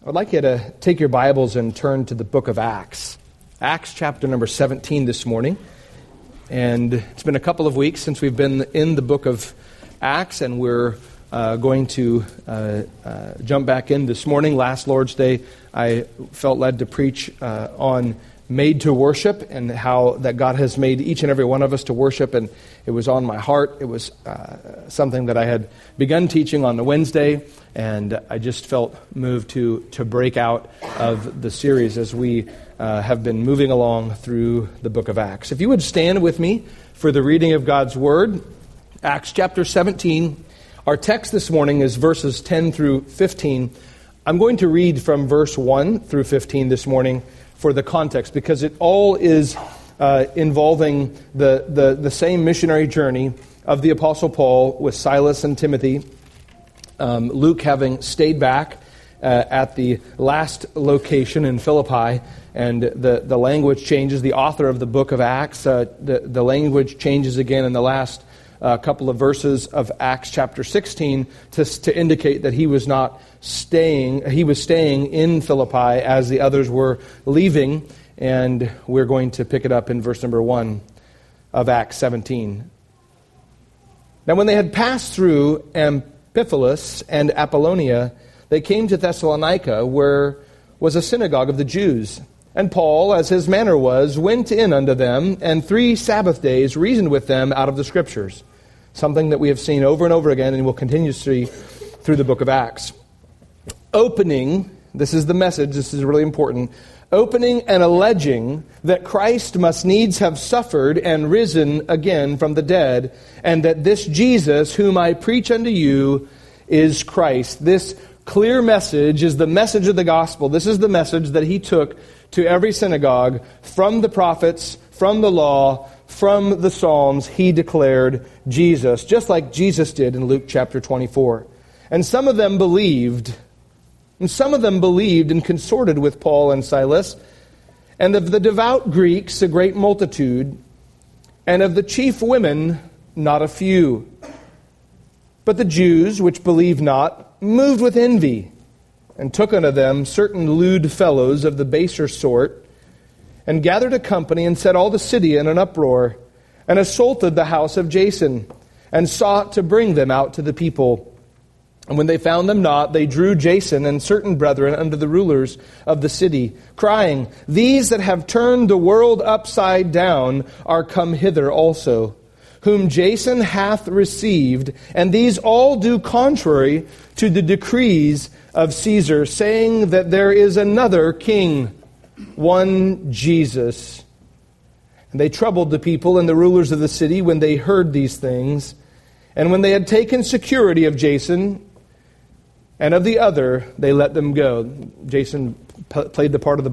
I'd like you to take your Bibles and turn to the book of Acts. Acts chapter number 17 this morning. And it's been a couple of weeks since we've been in the book of Acts, and we're going to jump back in this morning. Last Lord's Day, I felt led to preach on made to worship and how that God has made each and every one of us to worship, and it was on my heart. It was something that I had begun teaching on the Wednesday, and I just felt moved to break out of the series as we have been moving along through the book of Acts. If you would stand with me for the reading of God's Word, Acts chapter 17. Our text this morning is verses 10 through 15. I'm going to read from verse 1 through 15 this morning for the context, because it all is involving the same missionary journey of the Apostle Paul with Silas and Timothy. Luke having stayed back at the last location in Philippi, and the language changes. The author of the book of Acts, the language changes again in the last couple of verses of Acts chapter 16 to indicate that he was not staying. He was staying in Philippi as the others were leaving, and we're going to pick it up in verse number 1 of Acts 17. Now when they had passed through Amphipolis and Apollonia, they came to Thessalonica, where was a synagogue of the Jews. And Paul, as his manner was, went in unto them, and 3 Sabbath days reasoned with them out of the Scriptures. Something that we have seen over and over again, and will continue to see through the book of Acts. Opening, this is the message, this is really important, opening and alleging that Christ must needs have suffered and risen again from the dead, and that this Jesus, whom I preach unto you, is Christ. This clear message is the message of the gospel. This is the message that he took to every synagogue from the prophets, from the law, from the Psalms. He declared Jesus, just like Jesus did in Luke chapter 24. And some of them believed, and consorted with Paul and Silas, and of the devout Greeks a great multitude, and of the chief women not a few. But the Jews, which believed not, moved with envy, and took unto them certain lewd fellows of the baser sort, and gathered a company, and set all the city in an uproar, and assaulted the house of Jason, and sought to bring them out to the people. And when they found them not, they drew Jason and certain brethren unto the rulers of the city, crying, These that have turned the world upside down are come hither also, whom Jason hath received, and these all do contrary to the decrees of Caesar, saying that there is another king, one Jesus. And they troubled the people and the rulers of the city when they heard these things. And when they had taken security of Jason and of the other, they let them go. Jason played the part of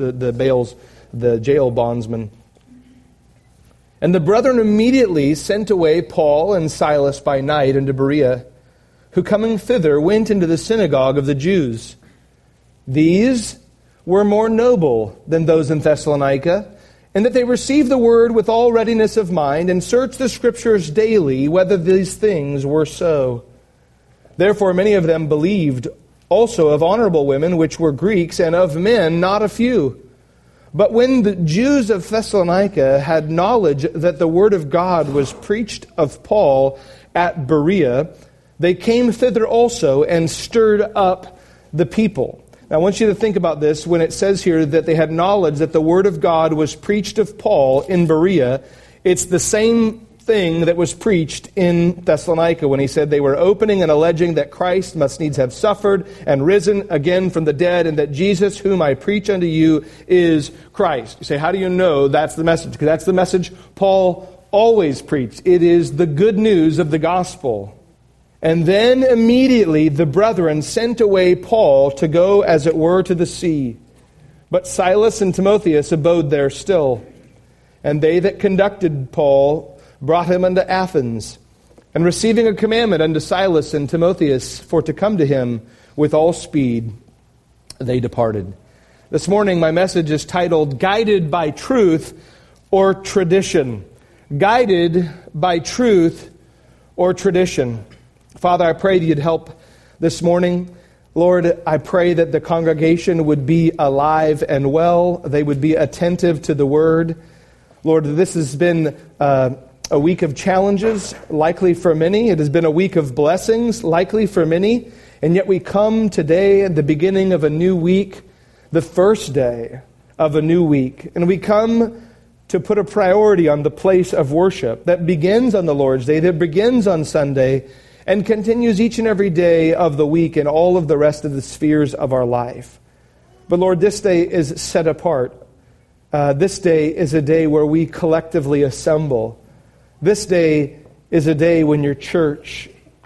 the jail bondsman. And the brethren immediately sent away Paul and Silas by night into Berea, who coming thither went into the synagogue of the Jews. These were more noble than those in Thessalonica, in that they received the word with all readiness of mind, and searched the Scriptures daily whether these things were so. Therefore many of them believed, also of honorable women which were Greeks, and of men not a few. But when the Jews of Thessalonica had knowledge that the word of God was preached of Paul at Berea, they came thither also and stirred up the people. Now I want you to think about this when it says here that they had knowledge that the word of God was preached of Paul in Berea. It's the same thing that was preached in Thessalonica when he said they were opening and alleging that Christ must needs have suffered and risen again from the dead, and that Jesus, whom I preach unto you, is Christ. You say, how do you know that's the message? Because that's the message Paul always preached. It is the good news of the gospel. And then immediately the brethren sent away Paul to go, as it were, to the sea. But Silas and Timotheus abode there still. And they that conducted Paul brought him unto Athens, and receiving a commandment unto Silas and Timotheus for to come to him with all speed, they departed. This morning my message is titled, Guided by Truth or Tradition. Guided by Truth or Tradition. Father, I pray that you'd help this morning. Lord, I pray that the congregation would be alive and well. They would be attentive to the word. Lord, this has been a week of challenges, likely for many. It has been a week of blessings, likely for many. And yet we come today at the beginning of a new week, the first day of a new week. And we come to put a priority on the place of worship that begins on the Lord's Day, that begins on Sunday, and continues each and every day of the week and all of the rest of the spheres of our life. But Lord, this day is set apart. This day is a day where we collectively assemble. This day is a day when your church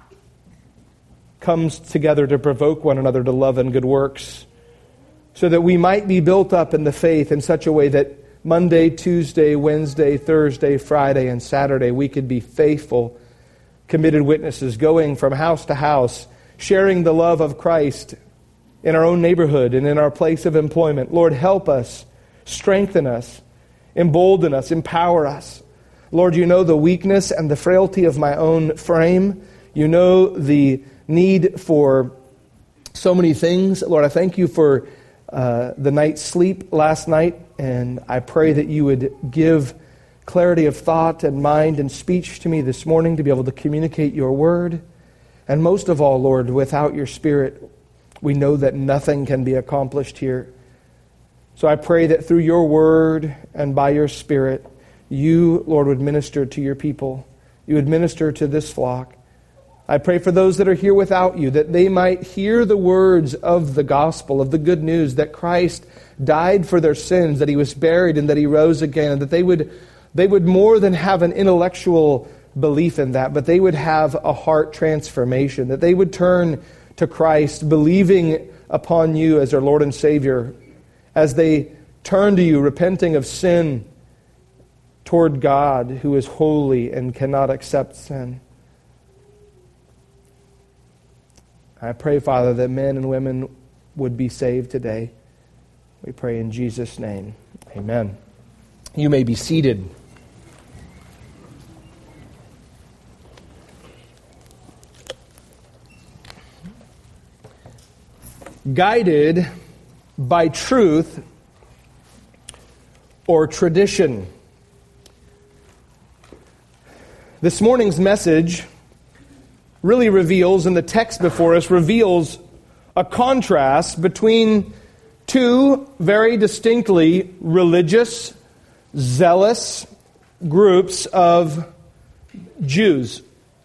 comes together to provoke one another to love and good works, so that we might be built up in the faith in such a way that Monday, Tuesday, Wednesday, Thursday, Friday, and Saturday we could be faithful, committed witnesses, going from house to house, sharing the love of Christ in our own neighborhood and in our place of employment. Lord, help us, strengthen us, embolden us, empower us. Lord, you know the weakness and the frailty of my own frame. You know the need for so many things. Lord, I thank you for the night's sleep last night, and I pray that you would give clarity of thought and mind and speech to me this morning to be able to communicate your word. And most of all, Lord, without your Spirit, we know that nothing can be accomplished here. So I pray that through your word and by your Spirit, you, Lord, would minister to your people. You would minister to this flock. I pray for those that are here without you, that they might hear the words of the gospel, of the good news, that Christ died for their sins, that he was buried, and that he rose again, and that they would more than have an intellectual belief in that, but they would have a heart transformation, that they would turn to Christ, believing upon you as their Lord and Savior, as they turn to you, repenting of sin toward God, who is holy and cannot accept sin. I pray, Father, that men and women would be saved today. We pray in Jesus' name. Amen. You may be seated. Guided by truth or tradition. This morning's message really reveals, and the text before us reveals, a contrast between two very distinctly religious, zealous groups of Jews.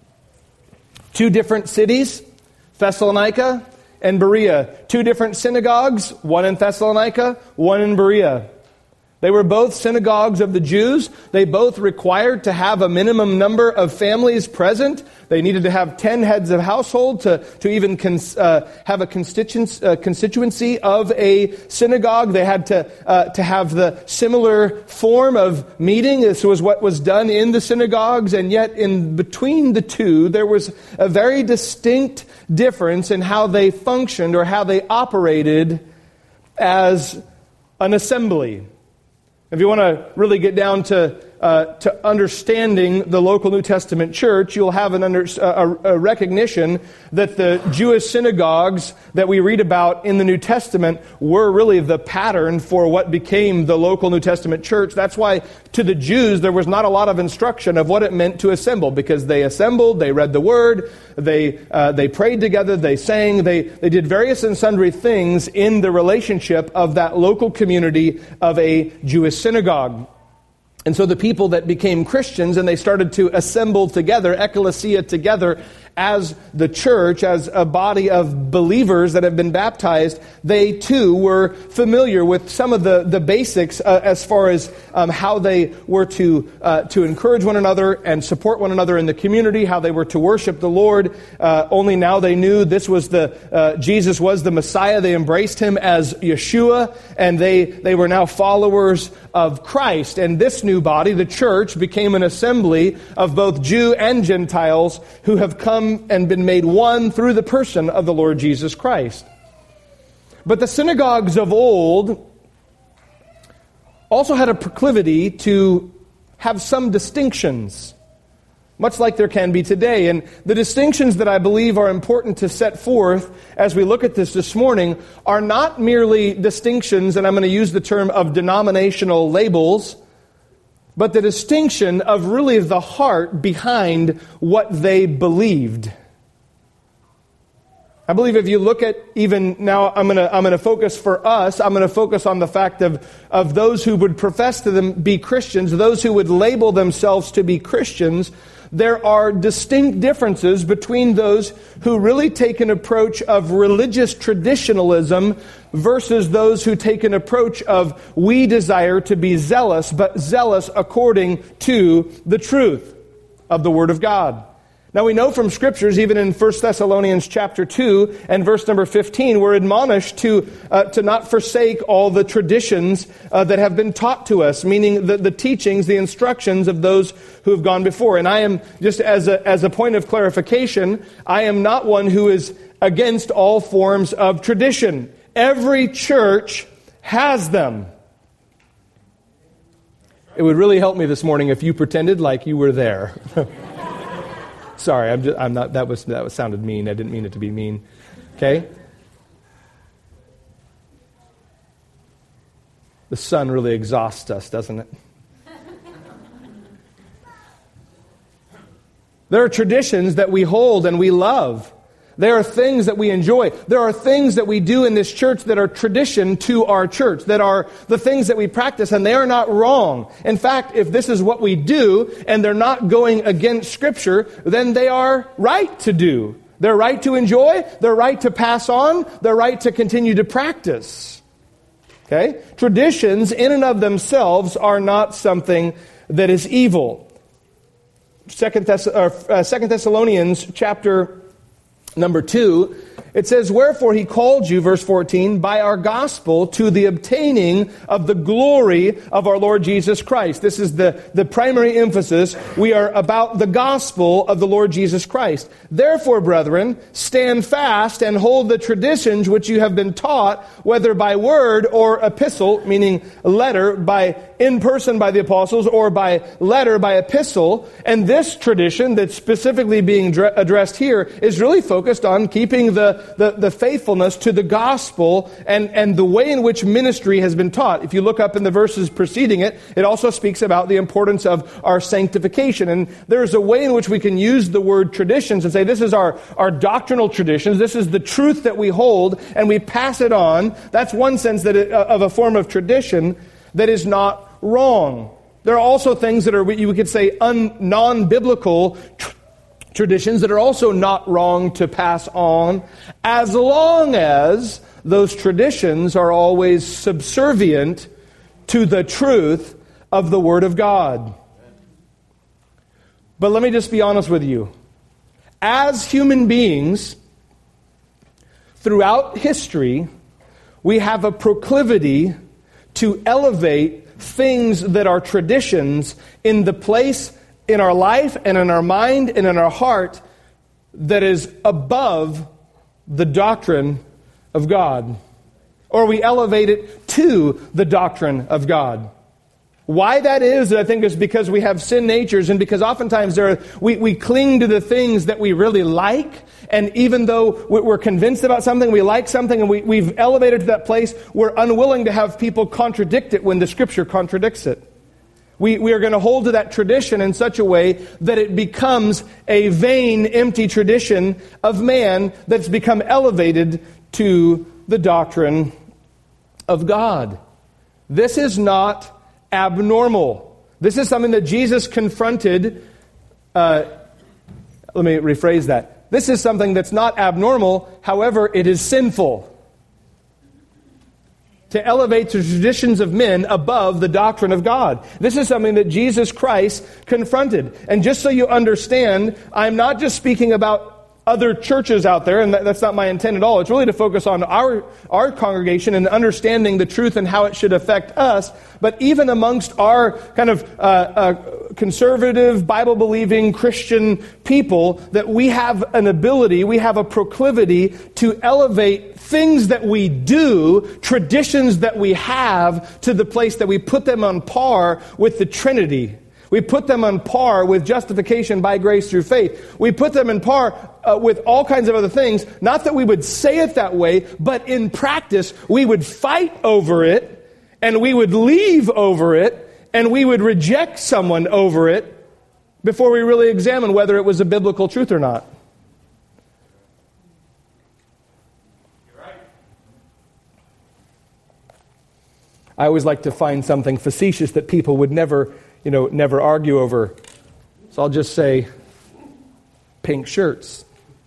Two different cities, Thessalonica and Berea. Two different synagogues, one in Thessalonica, one in Berea. They were both synagogues of the Jews. They both required to have a minimum number of families present. They needed to have 10 heads of household to even have a constituency of a synagogue. They had to have the similar form of meeting. This was what was done in the synagogues. And yet in between the two, there was a very distinct difference in how they functioned or how they operated as an assembly. If you want to really get down to understanding the local New Testament church, you'll have a recognition that the Jewish synagogues that we read about in the New Testament were really the pattern for what became the local New Testament church. That's why to the Jews there was not a lot of instruction of what it meant to assemble, because they assembled, they read the word, they prayed together, they sang, they did various and sundry things in the relationship of that local community of a Jewish synagogue. And so the people that became Christians and they started to assemble together, ecclesia together, as the church, as a body of believers that have been baptized, they too were familiar with some of the basics as far as how they were to encourage one another and support one another in the community, how they were to worship the Lord. Only now they knew this was Jesus was the Messiah. They embraced him as Yeshua, and they were now followers of Christ. And this new body, the church, became an assembly of both Jew and Gentiles who have come and been made one through the person of the Lord Jesus Christ. But the synagogues of old also had a proclivity to have some distinctions. much like there can be today. And the distinctions that I believe are important to set forth as we look at this morning are not merely distinctions, and I'm going to use the term of denominational labels, but the distinction of really the heart behind what they believed. I believe if you look at even now, I'm going to focus for us. I'm going to focus on the fact of those who would profess to them be Christians, those who would label themselves to be Christians. There are distinct differences between those who really take an approach of religious traditionalism versus those who take an approach of we desire to be zealous, but zealous according to the truth of the Word of God. Now we know from Scriptures, even in 1 Thessalonians chapter 2 and verse number 15, we're admonished to not forsake all the traditions that have been taught to us, meaning the teachings, the instructions of those who have gone before. And I am, just as a point of clarification, I am not one who is against all forms of tradition. Every church has them. It would really help me this morning if you pretended like you were there. Sorry, I'm not. That sounded mean. I didn't mean it to be mean. Okay. The sun really exhausts us, doesn't it? There are traditions that we hold and we love. There are things that we enjoy. There are things that we do in this church that are tradition to our church, that are the things that we practice, and they are not wrong. In fact, if this is what we do, and they're not going against Scripture, then they are right to do. They're right to enjoy, they're right to pass on, they're right to continue to practice. Okay? Traditions in and of themselves are not something that is evil. 2 Thessalonians chapter number 2, it says, "Wherefore he called you," verse 14, "by our gospel to the obtaining of the glory of our Lord Jesus Christ." This is the primary emphasis. We are about the gospel of the Lord Jesus Christ. "Therefore, brethren, stand fast and hold the traditions which you have been taught, whether by word or epistle," meaning letter, by in person by the apostles, or by letter, by epistle. And this tradition that's specifically being addressed here is really focused on keeping the faithfulness to the gospel and the way in which ministry has been taught. If you look up in the verses preceding it, it also speaks about the importance of our sanctification. And there's a way in which we can use the word traditions and say this is our doctrinal traditions, this is the truth that we hold, and we pass it on. That's one sense of a form of tradition that is not wrong. There are also things that are, you could say, non-biblical traditions that are also not wrong to pass on, as long as those traditions are always subservient to the truth of the Word of God. But let me just be honest with you. As human beings, throughout history, we have a proclivity to elevate things that are traditions in the place in our life and in our mind and in our heart that is above the doctrine of God. Or we elevate it to the doctrine of God. Why that is, I think, is because we have sin natures, and because oftentimes we cling to the things that we really like, and even though we're convinced about something, we like something, and we've elevated to that place, we're unwilling to have people contradict it when the Scripture contradicts it. We are going to hold to that tradition in such a way that it becomes a vain, empty tradition of man that's become elevated to the doctrine of God. This is not abnormal. This is something that Jesus confronted. Let me rephrase that. This is something that's not abnormal, however, it is sinful. To elevate the traditions of men above the doctrine of God. This is something that Jesus Christ confronted. And just so you understand, I'm not just speaking about other churches out there, and that's not my intent at all. It's really to focus on our congregation and understanding the truth and how it should affect us. But even amongst our kind of conservative, Bible-believing Christian people, that we have an ability, we have a proclivity to elevate things that we do, traditions that we have, to the place that we put them on par with the Trinity. We put them on par with justification by grace through faith. We put them in par with all kinds of other things. Not that we would say it that way, but in practice, we would fight over it, and we would leave over it, and we would reject someone over it before we really examine whether it was a biblical truth or not. You're right. I always like to find something facetious that people would never argue over. So I'll just say, pink shirts.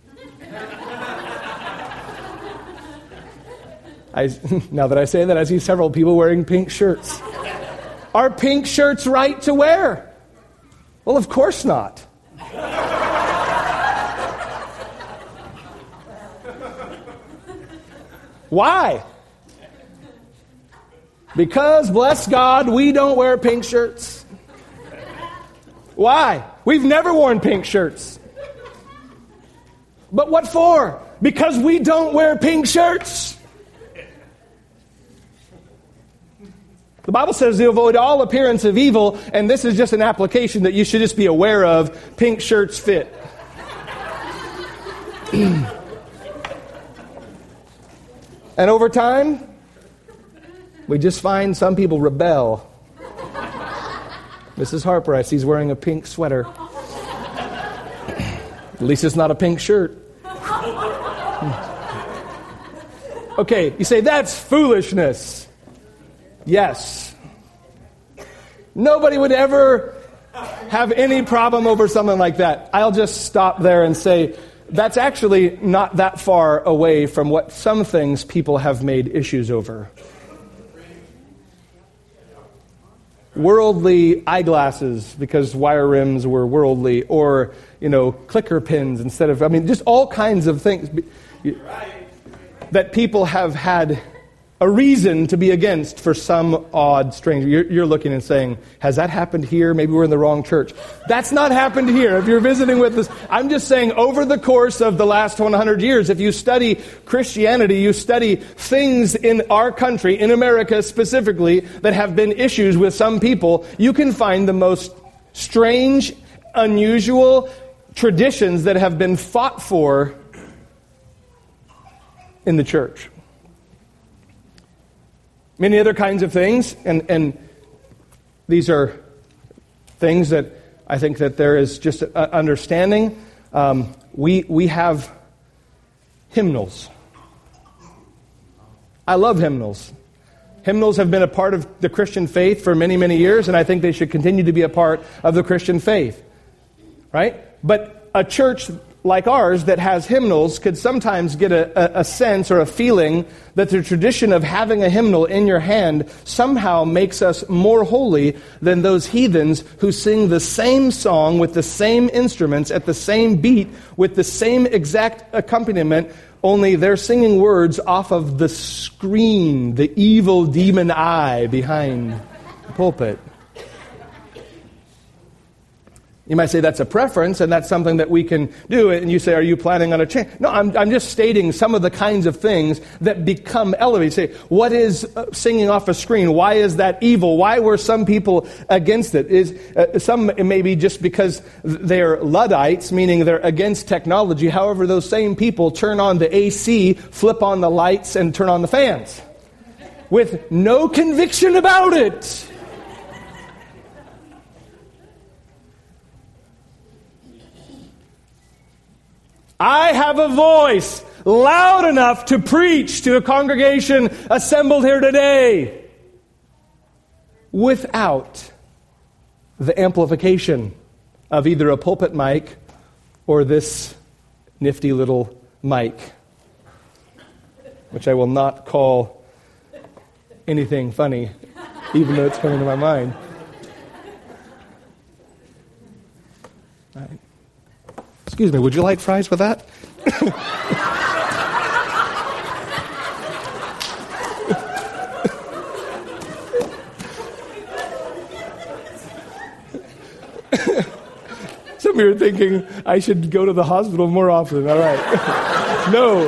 Now that I say that, I see several people wearing pink shirts. Are pink shirts right to wear? Well, of course not. Why? Because, bless God, we don't wear pink shirts. Why? We've never worn pink shirts. But what for? Because we don't wear pink shirts. The Bible says to avoid all appearance of evil, and this is just an application that you should just be aware of. Pink shirts fit. And over time, we just find some people rebel. Mrs. Harper, I see, is wearing a pink sweater. At least it's not a pink shirt. Okay, you say, that's foolishness. Yes. Nobody would ever have any problem over something like that. I'll just stop there and say, that's actually not that far away from what some things people have made issues over. Worldly eyeglasses, because wire rims were worldly, or, clicker pins instead of, just all kinds of things that people have had a reason to be against for some odd, strange. You're looking and saying, has that happened here? Maybe we're in the wrong church. That's not happened here. If you're visiting with us, I'm just saying over the course of the last 100 years, if you study Christianity, you study things in our country, in America specifically, that have been issues with some people, you can find the most strange, unusual traditions that have been fought for in the church. Many other kinds of things, and these are things that I think that there is just understanding. We have hymnals. I love hymnals. Hymnals have been a part of the Christian faith for many, many years, and I think they should continue to be a part of the Christian faith. Right? But a church like ours that has hymnals could sometimes get a sense or a feeling that the tradition of having a hymnal in your hand somehow makes us more holy than those heathens who sing the same song with the same instruments at the same beat with the same exact accompaniment, only they're singing words off of the screen, the evil demon eye behind the pulpit. You might say that's a preference, and that's something that we can do. And you say, are you planning on a change? No, I'm just stating some of the kinds of things that become elevated. You say, what is singing off a screen? Why is that evil? Why were some people against it? Some may be just because they're Luddites, meaning they're against technology. However, those same people turn on the AC, flip on the lights, and turn on the fans with no conviction about it. I have a voice loud enough to preach to a congregation assembled here today without the amplification of either a pulpit mic or this nifty little mic, which I will not call anything funny, even though it's coming to my mind. All right. Excuse me, would you like fries with that? Some of you are thinking I should go to the hospital more often. All right. No.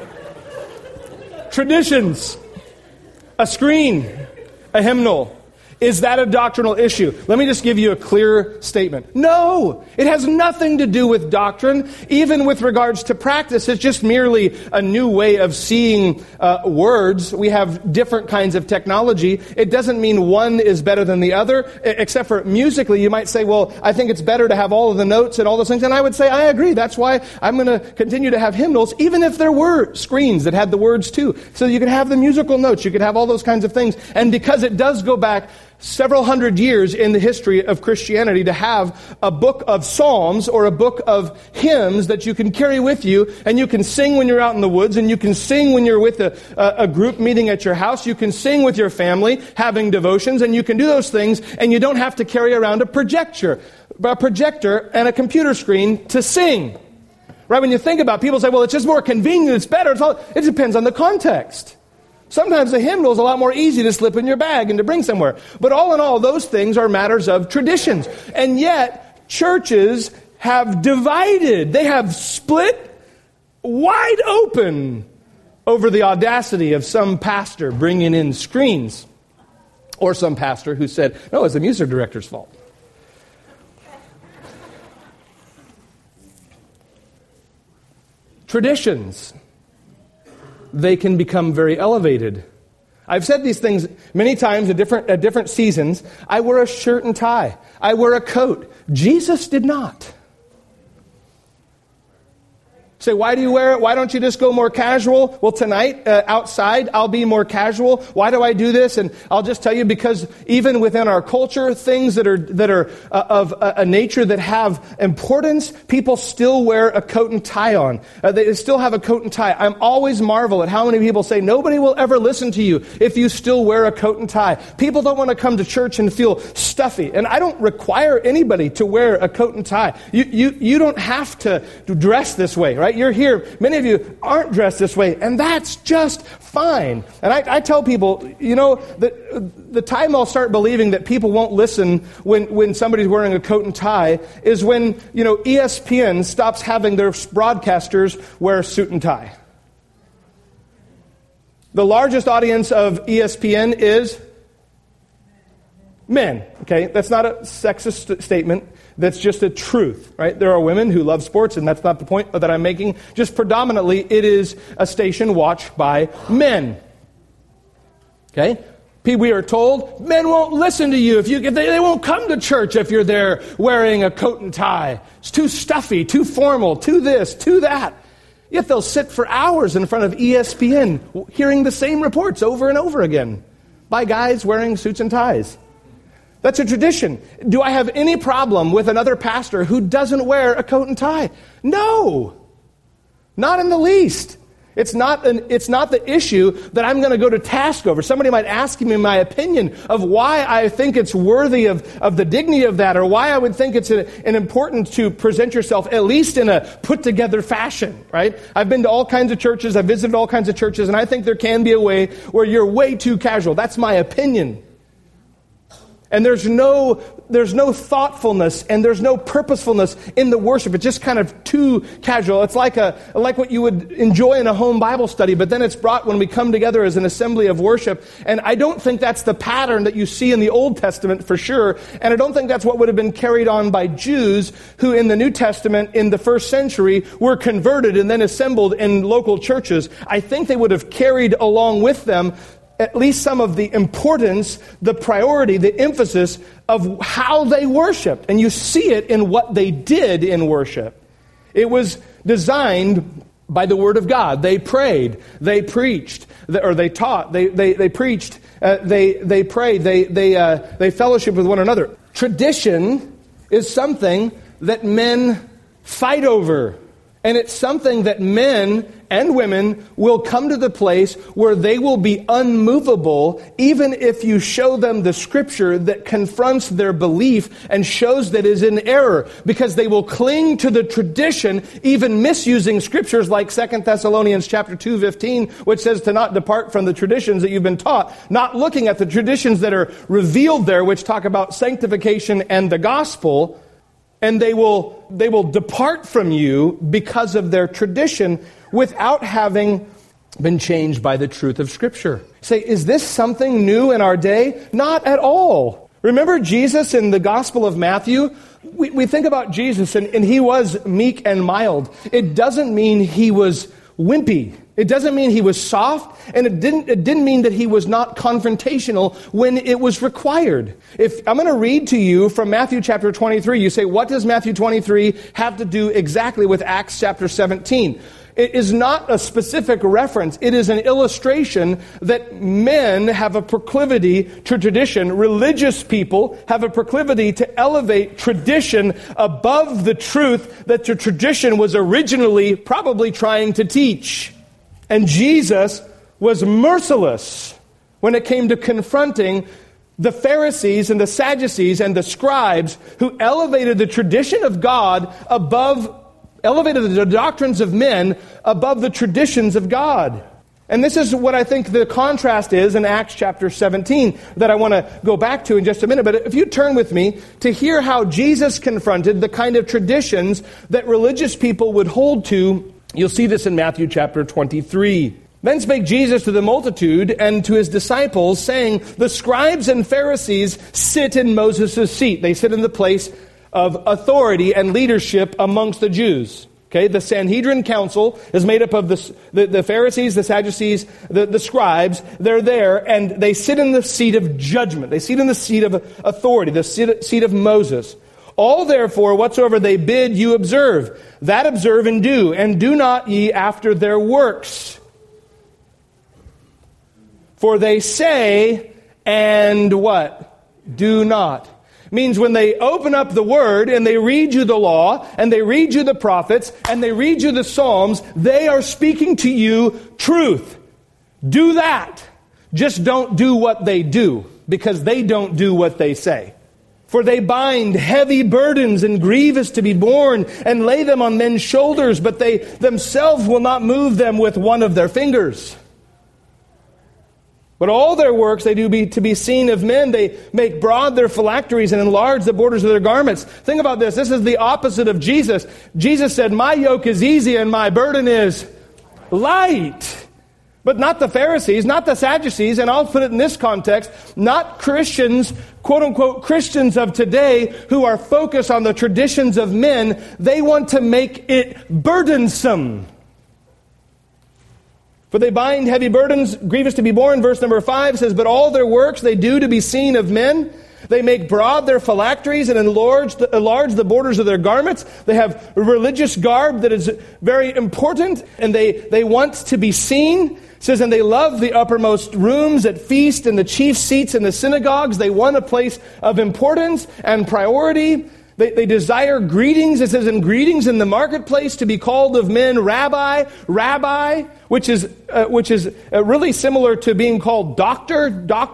Traditions. A screen. A hymnal. Is that a doctrinal issue? Let me just give you a clear statement. No, it has nothing to do with doctrine. Even with regards to practice, it's just merely a new way of seeing words. We have different kinds of technology. It doesn't mean one is better than the other, except for musically. You might say, well, I think it's better to have all of the notes and all those things. And I would say, I agree. That's why I'm going to continue to have hymnals, even if there were screens that had the words too. So you could have the musical notes. You could have all those kinds of things. And because it does go back several hundred years in the history of Christianity to have a book of psalms or a book of hymns that you can carry with you, and you can sing when you're out in the woods, and you can sing when you're with a group meeting at your house. You can sing with your family, having devotions, and you can do those things, and you don't have to carry around a projector and a computer screen to sing. Right? When you think about it, people say, well, it's just more convenient, it's better. It depends on the context. Sometimes the hymnal is a lot more easy to slip in your bag and to bring somewhere. But all in all, those things are matters of traditions. And yet, churches have divided. They have split wide open over the audacity of some pastor bringing in screens. Or some pastor who said, no, it's the music director's fault. Traditions. They can become very elevated. I've said these things many times at different seasons. I wear a shirt and tie. I wear a coat. Jesus did not. Say, why do you wear it? Why don't you just go more casual? Well, tonight, outside, I'll be more casual. Why do I do this? And I'll just tell you, because even within our culture, things that are of a nature that have importance, people still wear a coat and tie on. They still have a coat and tie. I'm always marvel at how many people say, nobody will ever listen to you if you still wear a coat and tie. People don't want to come to church and feel stuffy. And I don't require anybody to wear a coat and tie. You don't have to dress this way, right? You're here. Many of you aren't dressed this way, and that's just fine. And I tell people, the time I'll start believing that people won't listen when somebody's wearing a coat and tie is when, ESPN stops having their broadcasters wear a suit and tie. The largest audience of ESPN is men. Okay, that's not a sexist statement. That's just a truth, right? There are women who love sports, and that's not the point that I'm making. Just predominantly, it is a station watched by men. Okay? We are told men won't listen to you if they won't come to church if you're there wearing a coat and tie. It's too stuffy, too formal, too this, too that. Yet they'll sit for hours in front of ESPN hearing the same reports over and over again by guys wearing suits and ties. That's a tradition. Do I have any problem with another pastor who doesn't wear a coat and tie? No. Not in the least. It's not the issue that I'm going to go to task over. Somebody might ask me my opinion of why I think it's worthy of the dignity of that, or why I would think it's an important to present yourself at least in a put-together fashion, right? I've been to all kinds of churches. I've visited all kinds of churches, and I think there can be a way where you're way too casual. That's my opinion. And there's no thoughtfulness and there's no purposefulness in the worship. It's just kind of too casual. It's like what you would enjoy in a home Bible study, but then it's brought when we come together as an assembly of worship. And I don't think that's the pattern that you see in the Old Testament for sure. And I don't think that's what would have been carried on by Jews who in the New Testament in the first century were converted and then assembled in local churches. I think they would have carried along with them at least some of the importance, the priority, the emphasis of how they worshiped. And you see it in what they did in worship. It was designed by the Word of God. They prayed, they preached, or they taught, they preached, they prayed, they fellowshiped with one another. Tradition is something that men fight over. And it's something that men and women will come to the place where they will be unmovable even if you show them the scripture that confronts their belief and shows that is in error, because they will cling to the tradition, even misusing scriptures like 2 Thessalonians chapter 2:15, which says to not depart from the traditions that you've been taught, not looking at the traditions that are revealed there, which talk about sanctification and the gospel. And they will depart from you because of their tradition without having been changed by the truth of Scripture. Say, is this something new in our day? Not at all. Remember Jesus in the Gospel of Matthew? We think about Jesus, and he was meek and mild. It doesn't mean he was wimpy. It doesn't mean he was soft, and it didn't mean that he was not confrontational when it was required. If I'm going to read to you from Matthew chapter 23, you say, what does Matthew 23 have to do exactly with Acts chapter 17? It is not a specific reference. It is an illustration that men have a proclivity to tradition. Religious people have a proclivity to elevate tradition above the truth that the tradition was originally probably trying to teach. And Jesus was merciless when it came to confronting the Pharisees and the Sadducees and the scribes who elevated the tradition of God elevated the doctrines of men above the traditions of God. And this is what I think the contrast is in Acts chapter 17 that I want to go back to in just a minute. But if you turn with me to hear how Jesus confronted the kind of traditions that religious people would hold to, you'll see this in Matthew chapter 23. Then spake Jesus to the multitude and to his disciples, saying, the scribes and Pharisees sit in Moses' seat. They sit in the place of authority and leadership amongst the Jews. Okay, the Sanhedrin council is made up of the Pharisees, the Sadducees, the scribes. They're there, and they sit in the seat of judgment. They sit in the seat of authority, the seat of Moses. All therefore, whatsoever they bid you observe, that observe and do not ye after their works. For they say, and what? Do not. Means when they open up the Word and they read you the law and they read you the prophets and they read you the Psalms, they are speaking to you truth. Do that. Just don't do what they do, because they don't do what they say. For they bind heavy burdens and grievous to be borne and lay them on men's shoulders, but they themselves will not move them with one of their fingers. But all their works they do to be seen of men. They make broad their phylacteries and enlarge the borders of their garments. Think about this. This is the opposite of Jesus. Jesus said, my yoke is easy and my burden is light. But not the Pharisees, not the Sadducees, and I'll put it in this context, not Christians, quote-unquote Christians of today who are focused on the traditions of men. They want to make it burdensome. For they bind heavy burdens, grievous to be borne. Verse number 5 says, but all their works they do to be seen of men. They make broad their phylacteries and enlarge the borders of their garments. They have a religious garb that is very important, and they want to be seen. It says, and they love the uppermost rooms at feast and the chief seats in the synagogues. They want a place of importance and priority. They desire greetings. It says, in greetings in the marketplace to be called of men Rabbi, Rabbi, which is really similar to being called doctor,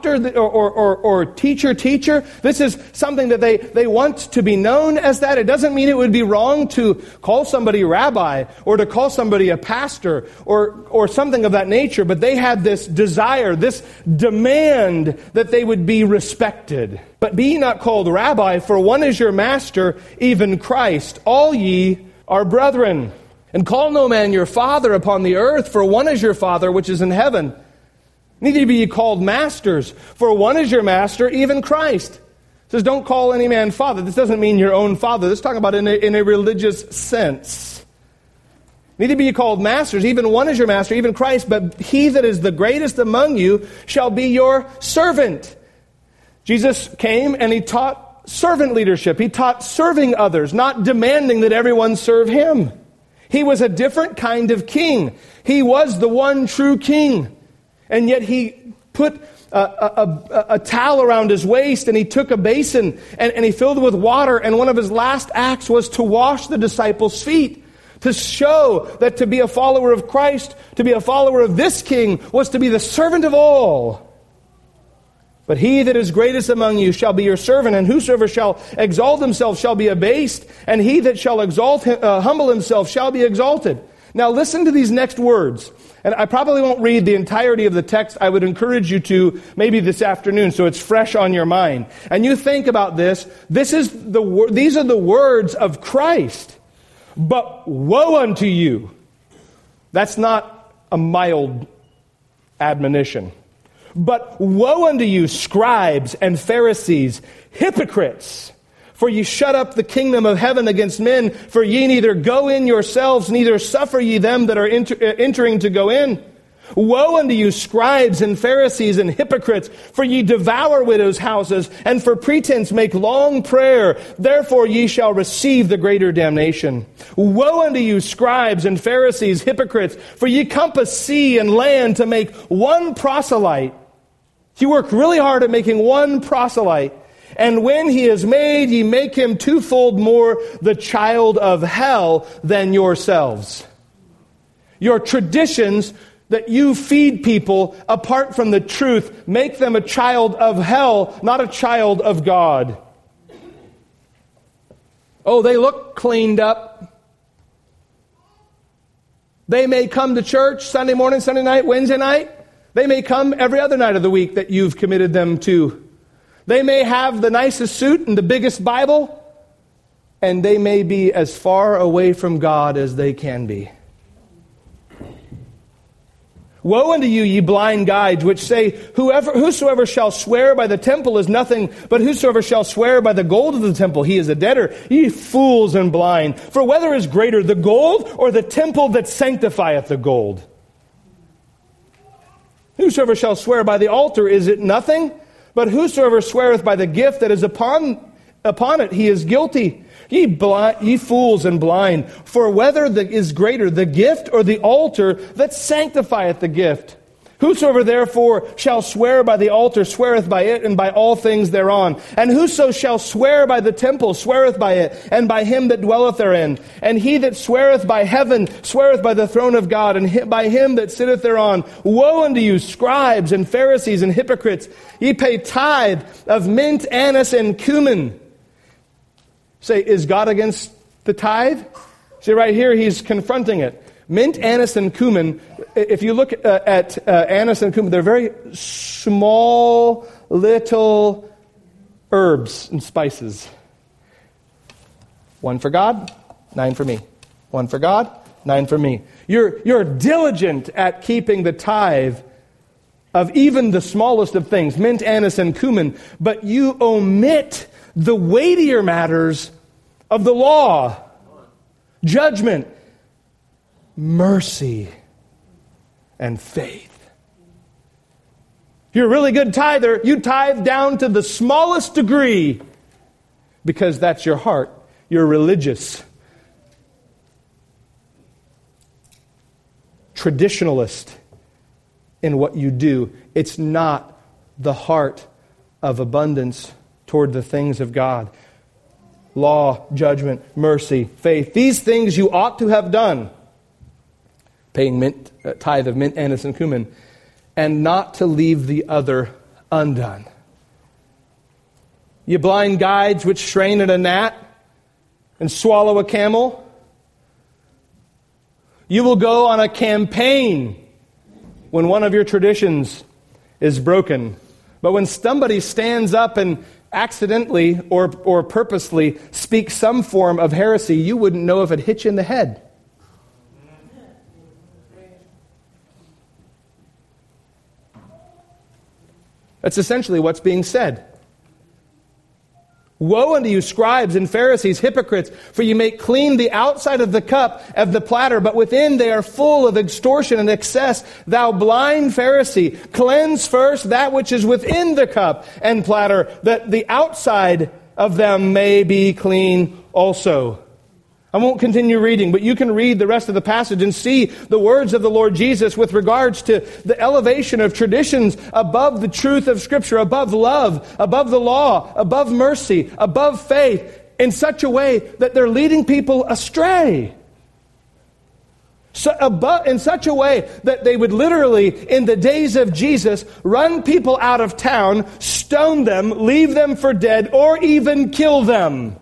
or teacher. This is something that they want to be known as that. It doesn't mean it would be wrong to call somebody rabbi or to call somebody a pastor or something of that nature, but they had this desire, this demand that they would be respected. But be ye not called rabbi, for one is your master, even Christ. All ye are brethren. And call no man your father upon the earth, for one is your Father which is in heaven. Neither be ye called masters, for one is your master, even Christ. It says, don't call any man father. This doesn't mean your own father. This is talking about in a religious sense. Neither be ye called masters, even one is your master, even Christ. But he that is the greatest among you shall be your servant. Jesus came and he taught servant leadership. He taught serving others, not demanding that everyone serve him. He was a different kind of king. He was the one true king. And yet he put a towel around his waist, and he took a basin and he filled it with water. And one of his last acts was to wash the disciples' feet, to show that to be a follower of Christ, to be a follower of this king, was to be the servant of all. But he that is greatest among you shall be your servant, and whosoever shall exalt himself shall be abased, and he that shall humble himself shall be exalted. Now listen to these next words. And I probably won't read the entirety of the text. I would encourage you to maybe this afternoon so it's fresh on your mind. And you think about this. These are the words of Christ. But woe unto you. That's not a mild admonition. But woe unto you, scribes and Pharisees, hypocrites! For ye shut up the kingdom of heaven against men, for ye neither go in yourselves, neither suffer ye them that are entering to go in. Woe unto you, scribes and Pharisees and hypocrites, for ye devour widows' houses, and for pretense make long prayer. Therefore ye shall receive the greater damnation. Woe unto you, scribes and Pharisees, hypocrites, for ye compass sea and land to make one proselyte. You work really hard at making one proselyte. And when he is made, ye make him twofold more the child of hell than yourselves. Your traditions that you feed people apart from the truth make them a child of hell, not a child of God. Oh, they look cleaned up. They may come to church Sunday morning, Sunday night, Wednesday night. They may come every other night of the week that you've committed them to. They may have the nicest suit and the biggest Bible, and they may be as far away from God as they can be. Woe unto you, ye blind guides, which say, whosoever shall swear by the temple is nothing, but whosoever shall swear by the gold of the temple, he is a debtor. Ye fools and blind! For whether is greater, the gold or the temple that sanctifieth the gold? Whosoever shall swear by the altar, is it nothing? But whosoever sweareth by the gift that is upon it, he is guilty. Ye fools and blind, for whether is greater, the gift or the altar that sanctifieth the gift? Whosoever therefore shall swear by the altar sweareth by it and by all things thereon. And whoso shall swear by the temple sweareth by it and by him that dwelleth therein. And he that sweareth by heaven sweareth by the throne of God and by him that sitteth thereon. Woe unto you, scribes and Pharisees and hypocrites! Ye pay tithe of mint, anise, and cumin. Say, is God against the tithe? See, right here he's confronting it. Mint, anise, and cumin, if you look at anise and cumin, they're very small, little herbs and spices. 1 for God, 9 for me. 1 for God, 9 for me. You're diligent at keeping the tithe of even the smallest of things, mint, anise, and cumin, but you omit the weightier matters of the law, judgment, mercy, and faith. If you're a really good tither, you tithe down to the smallest degree because that's your heart. You're religious. Traditionalist in what you do. It's not the heart of abundance toward the things of God. Law, judgment, mercy, faith. These things you ought to have done. Paying tithe of mint, anise, and cumin. And not to leave the other undone. Ye blind guides which strain at a gnat and swallow a camel. You will go on a campaign when one of your traditions is broken. But when somebody stands up and accidentally or purposely speaks some form of heresy, you wouldn't know if it hit you in the head. That's essentially what's being said. Woe unto you, scribes and Pharisees, hypocrites, for you make clean the outside of the cup of the platter, but within they are full of extortion and excess. Thou blind Pharisee, cleanse first that which is within the cup and platter, that the outside of them may be clean also. I won't continue reading, but you can read the rest of the passage and see the words of the Lord Jesus with regards to the elevation of traditions above the truth of Scripture, above love, above the law, above mercy, above faith, in such a way that they're leading people astray. In such a way that they would literally, in the days of Jesus, run people out of town, stone them, leave them for dead, or even kill them.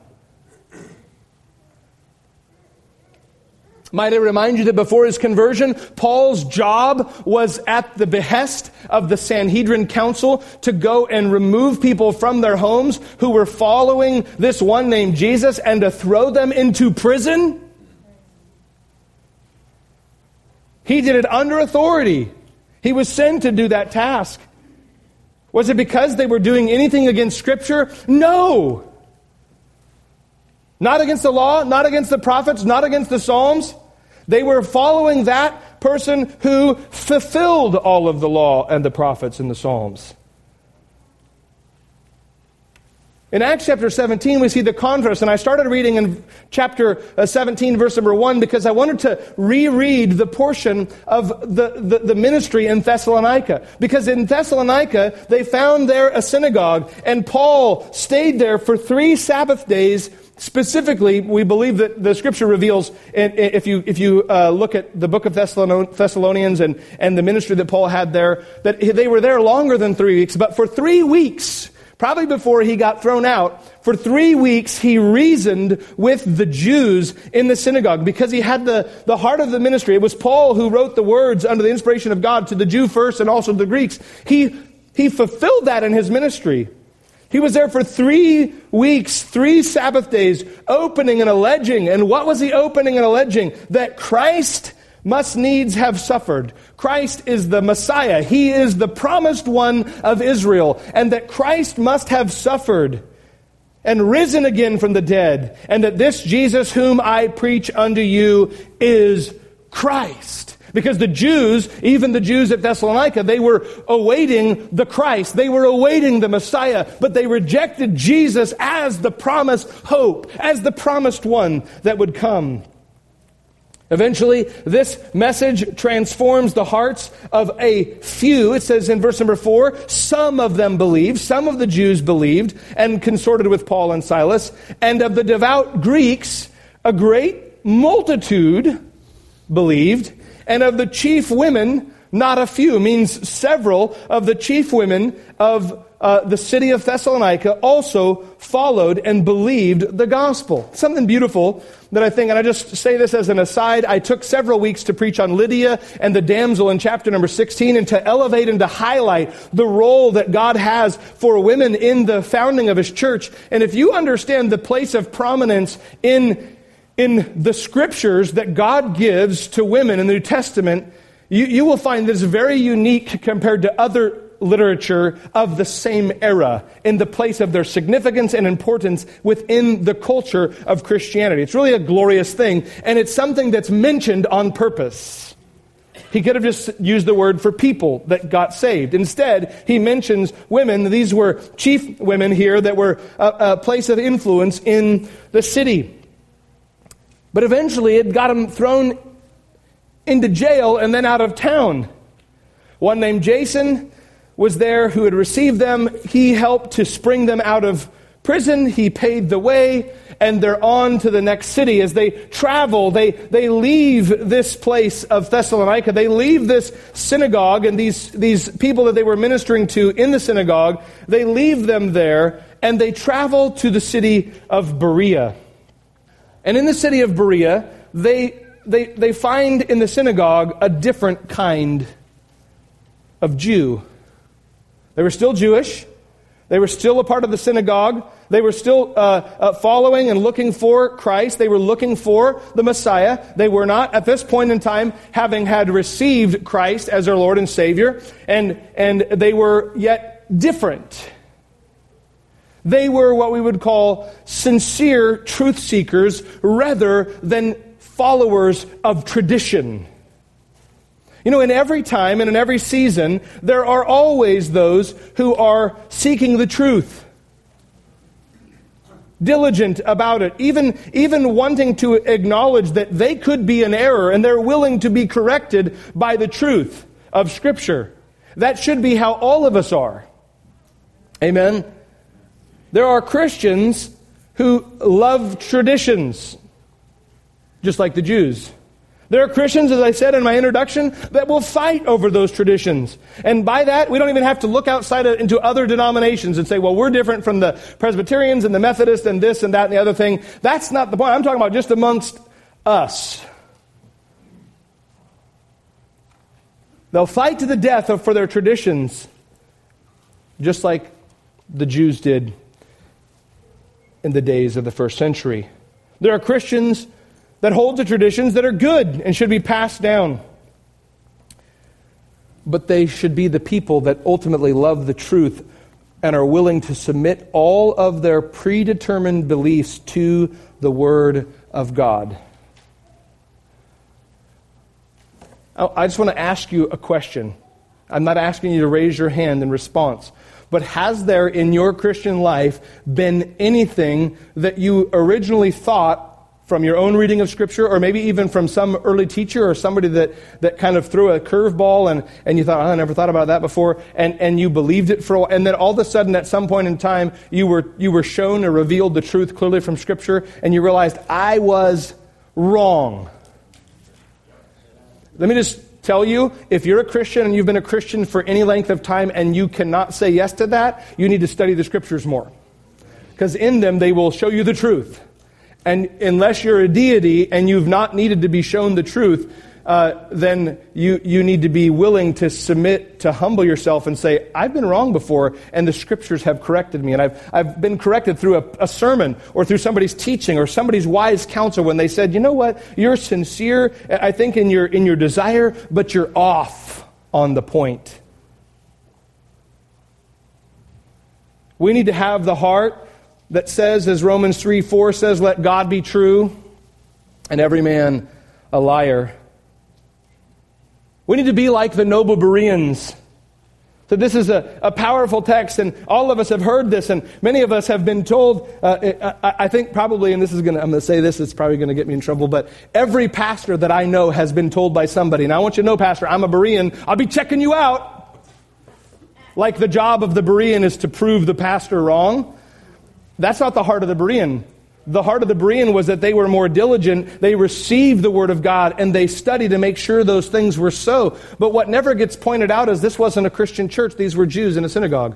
Might I remind you that before his conversion, Paul's job was at the behest of the Sanhedrin Council to go and remove people from their homes who were following this one named Jesus and to throw them into prison? He did it under authority. He was sent to do that task. Was it because they were doing anything against Scripture? No. Not against the law, not against the prophets, not against the Psalms. They were following that person who fulfilled all of the law and the prophets and the Psalms. In Acts chapter 17, we see the contrast, and I started reading in chapter 17, verse number 1, because I wanted to reread the portion of the ministry in Thessalonica. Because in Thessalonica, they found there a synagogue, and Paul stayed there for 3 Sabbath days. Specifically, we believe that the Scripture reveals, if you look at the book of Thessalonians and the ministry that Paul had there, that they were there longer than 3 weeks, but for 3 weeks, probably before he got thrown out, for 3 weeks he reasoned with the Jews in the synagogue because he had the heart of the ministry. It was Paul who wrote the words under the inspiration of God to the Jew first and also to the Greeks. He fulfilled that in his ministry. He was there for 3 weeks, 3 Sabbath days, opening and alleging. And what was he opening and alleging? That Christ must needs have suffered. Christ is the Messiah. He is the promised one of Israel. And that Christ must have suffered and risen again from the dead. And that this Jesus whom I preach unto you is Christ. Because the Jews, even the Jews at Thessalonica, they were awaiting the Christ. They were awaiting the Messiah. But they rejected Jesus as the promised hope, as the promised one that would come. Eventually, this message transforms the hearts of a few. It says in verse number 4, some of them believed, some of the Jews believed and consorted with Paul and Silas. And of the devout Greeks, a great multitude believed. And of the chief women, not a few, means several of the chief women of the city of Thessalonica also followed and believed the gospel. Something beautiful that I think, and I just say this as an aside, I took several weeks to preach on Lydia and the damsel in chapter number 16 and to elevate and to highlight the role that God has for women in the founding of His church. And if you understand the place of prominence in the Scriptures that God gives to women in the New Testament, you will find this very unique compared to other literature of the same era in the place of their significance and importance within the culture of Christianity. It's really a glorious thing, and it's something that's mentioned on purpose. He could have just used the word for people that got saved. Instead, he mentions women. These were chief women here that were a place of influence in the city. But eventually it got them thrown into jail and then out of town. One named Jason was there who had received them. He helped to spring them out of prison. He paid the way, and they're on to the next city. As they travel, they leave this place of Thessalonica. They leave this synagogue and these people that they were ministering to in the synagogue. They leave them there, and they travel to the city of Berea. And in the city of Berea, they find in the synagogue a different kind of Jew. They were still Jewish. They were still a part of the synagogue. They were still following and looking for Christ. They were looking for the Messiah. They were not, at this point in time, having had received Christ as their Lord and Savior. And they were yet different. They were what we would call sincere truth seekers rather than followers of tradition. You know, in every time and in every season, there are always those who are seeking the truth. Diligent about it, even wanting to acknowledge that they could be in error and they're willing to be corrected by the truth of Scripture. That should be how all of us are. Amen? There are Christians who love traditions, just like the Jews. There are Christians, as I said in my introduction, that will fight over those traditions. And by that, we don't even have to look outside into other denominations and say, well, we're different from the Presbyterians and the Methodists and this and that and the other thing. That's not the point. I'm talking about just amongst us. They'll fight to the death for their traditions, just like the Jews did in the days of the first century. There are Christians that hold to traditions that are good and should be passed down. but they should be the people that ultimately love the truth and are willing to submit all of their predetermined beliefs to the Word of God. I just want to ask you a question. I'm not asking you to raise your hand in response. But has there in your Christian life been anything that you originally thought from your own reading of Scripture, or maybe even from some early teacher or somebody that kind of threw a curveball and you thought, I never thought about that before, and you believed it for a while, and then all of a sudden at some point in time you were shown or revealed the truth clearly from Scripture, and you realized, I was wrong. Let me just tell you, if you're a Christian and you've been a Christian for any length of time and you cannot say yes to that, you need to study the Scriptures more. Because in them they will show you the truth. And unless you're a deity and you've not needed to be shown the truth, then you need to be willing to submit, to humble yourself and say, I've been wrong before, and the Scriptures have corrected me. And I've been corrected through a sermon or through somebody's teaching or somebody's wise counsel when they said, you know what, you're sincere, I think, in your desire, but you're off on the point. We need to have the heart that says, as Romans 3:4 says, let God be true and every man a liar. We need to be like the noble Bereans. So this is a powerful text, and all of us have heard this, and many of us have been told, I think probably, and I'm going to say this, it's probably going to get me in trouble, but every pastor that I know has been told by somebody, and I want you to know, Pastor, I'm a Berean, I'll be checking you out. Like the job of the Berean is to prove the pastor wrong. That's not the heart of the Berean. The heart of the Berean was that they were more diligent, they received the Word of God, and they studied to make sure those things were so. But what never gets pointed out is this wasn't a Christian church, these were Jews in a synagogue.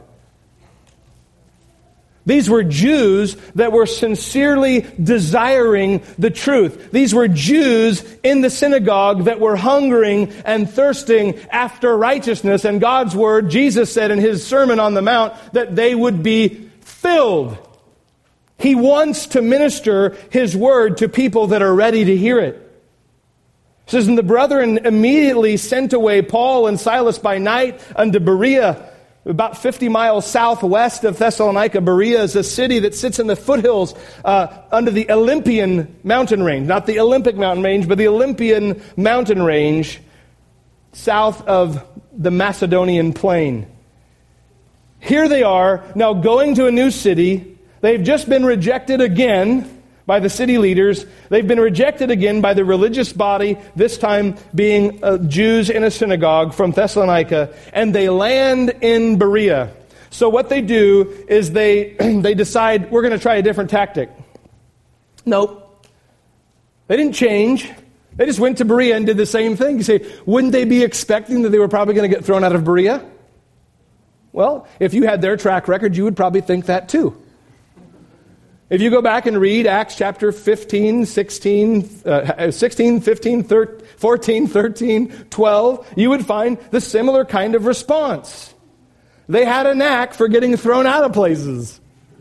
These were Jews that were sincerely desiring the truth. These were Jews in the synagogue that were hungering and thirsting after righteousness. And God's Word, Jesus said in His Sermon on the Mount, that they would be filled. He wants to minister His Word to people that are ready to hear it. It says, and the brethren immediately sent away Paul and Silas by night unto Berea, about 50 miles southwest of Thessalonica. Berea is a city that sits in the foothills under the Olympian mountain range. Not the Olympic mountain range, but the Olympian mountain range south of the Macedonian plain. Here they are, now going to a new city. They've just been rejected again by the city leaders. They've been rejected again by the religious body, this time being Jews in a synagogue from Thessalonica, and they land in Berea. So what they do is they decide, we're going to try a different tactic. Nope. They didn't change. They just went to Berea and did the same thing. You say, wouldn't they be expecting that they were probably going to get thrown out of Berea? Well, if you had their track record, you would probably think that too. If you go back and read Acts chapter 15, 16, 15, 14, 13, 12, you would find the similar kind of response. They had a knack for getting thrown out of places.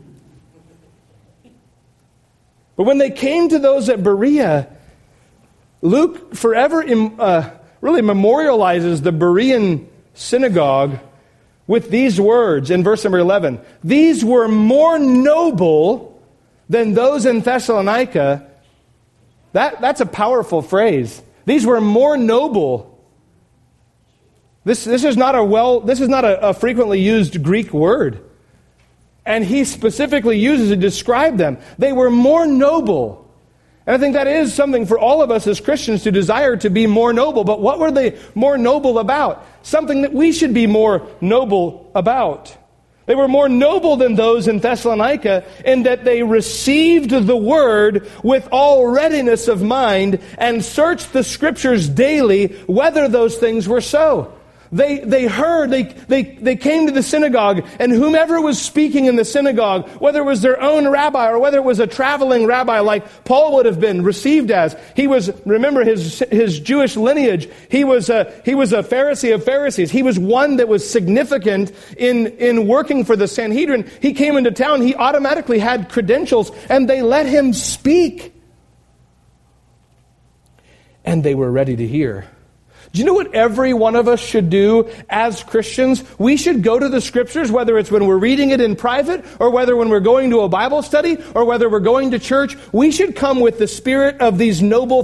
But when they came to those at Berea, Luke forever really memorializes the Berean synagogue with these words in verse number 11. These were more noble than those in Thessalonica. That's a powerful phrase. These were more noble. This is not a frequently used Greek word. And he specifically uses it to describe them. They were more noble. And I think that is something for all of us as Christians to desire to be more noble. But what were they more noble about? Something that we should be more noble about. They were more noble than those in Thessalonica in that they received the Word with all readiness of mind and searched the Scriptures daily whether those things were so. They heard, they came to the synagogue, and whomever was speaking in the synagogue, whether it was their own rabbi or whether it was a traveling rabbi like Paul would have been received as, he was, remember his Jewish lineage, he was a Pharisee of Pharisees. He was one that was significant in working for the Sanhedrin. He came into town, he automatically had credentials, and they let him speak. And they were ready to hear. Do you know what every one of us should do as Christians? We should go to the Scriptures, whether it's when we're reading it in private, or whether when we're going to a Bible study, or whether we're going to church. We should come with the spirit of these noble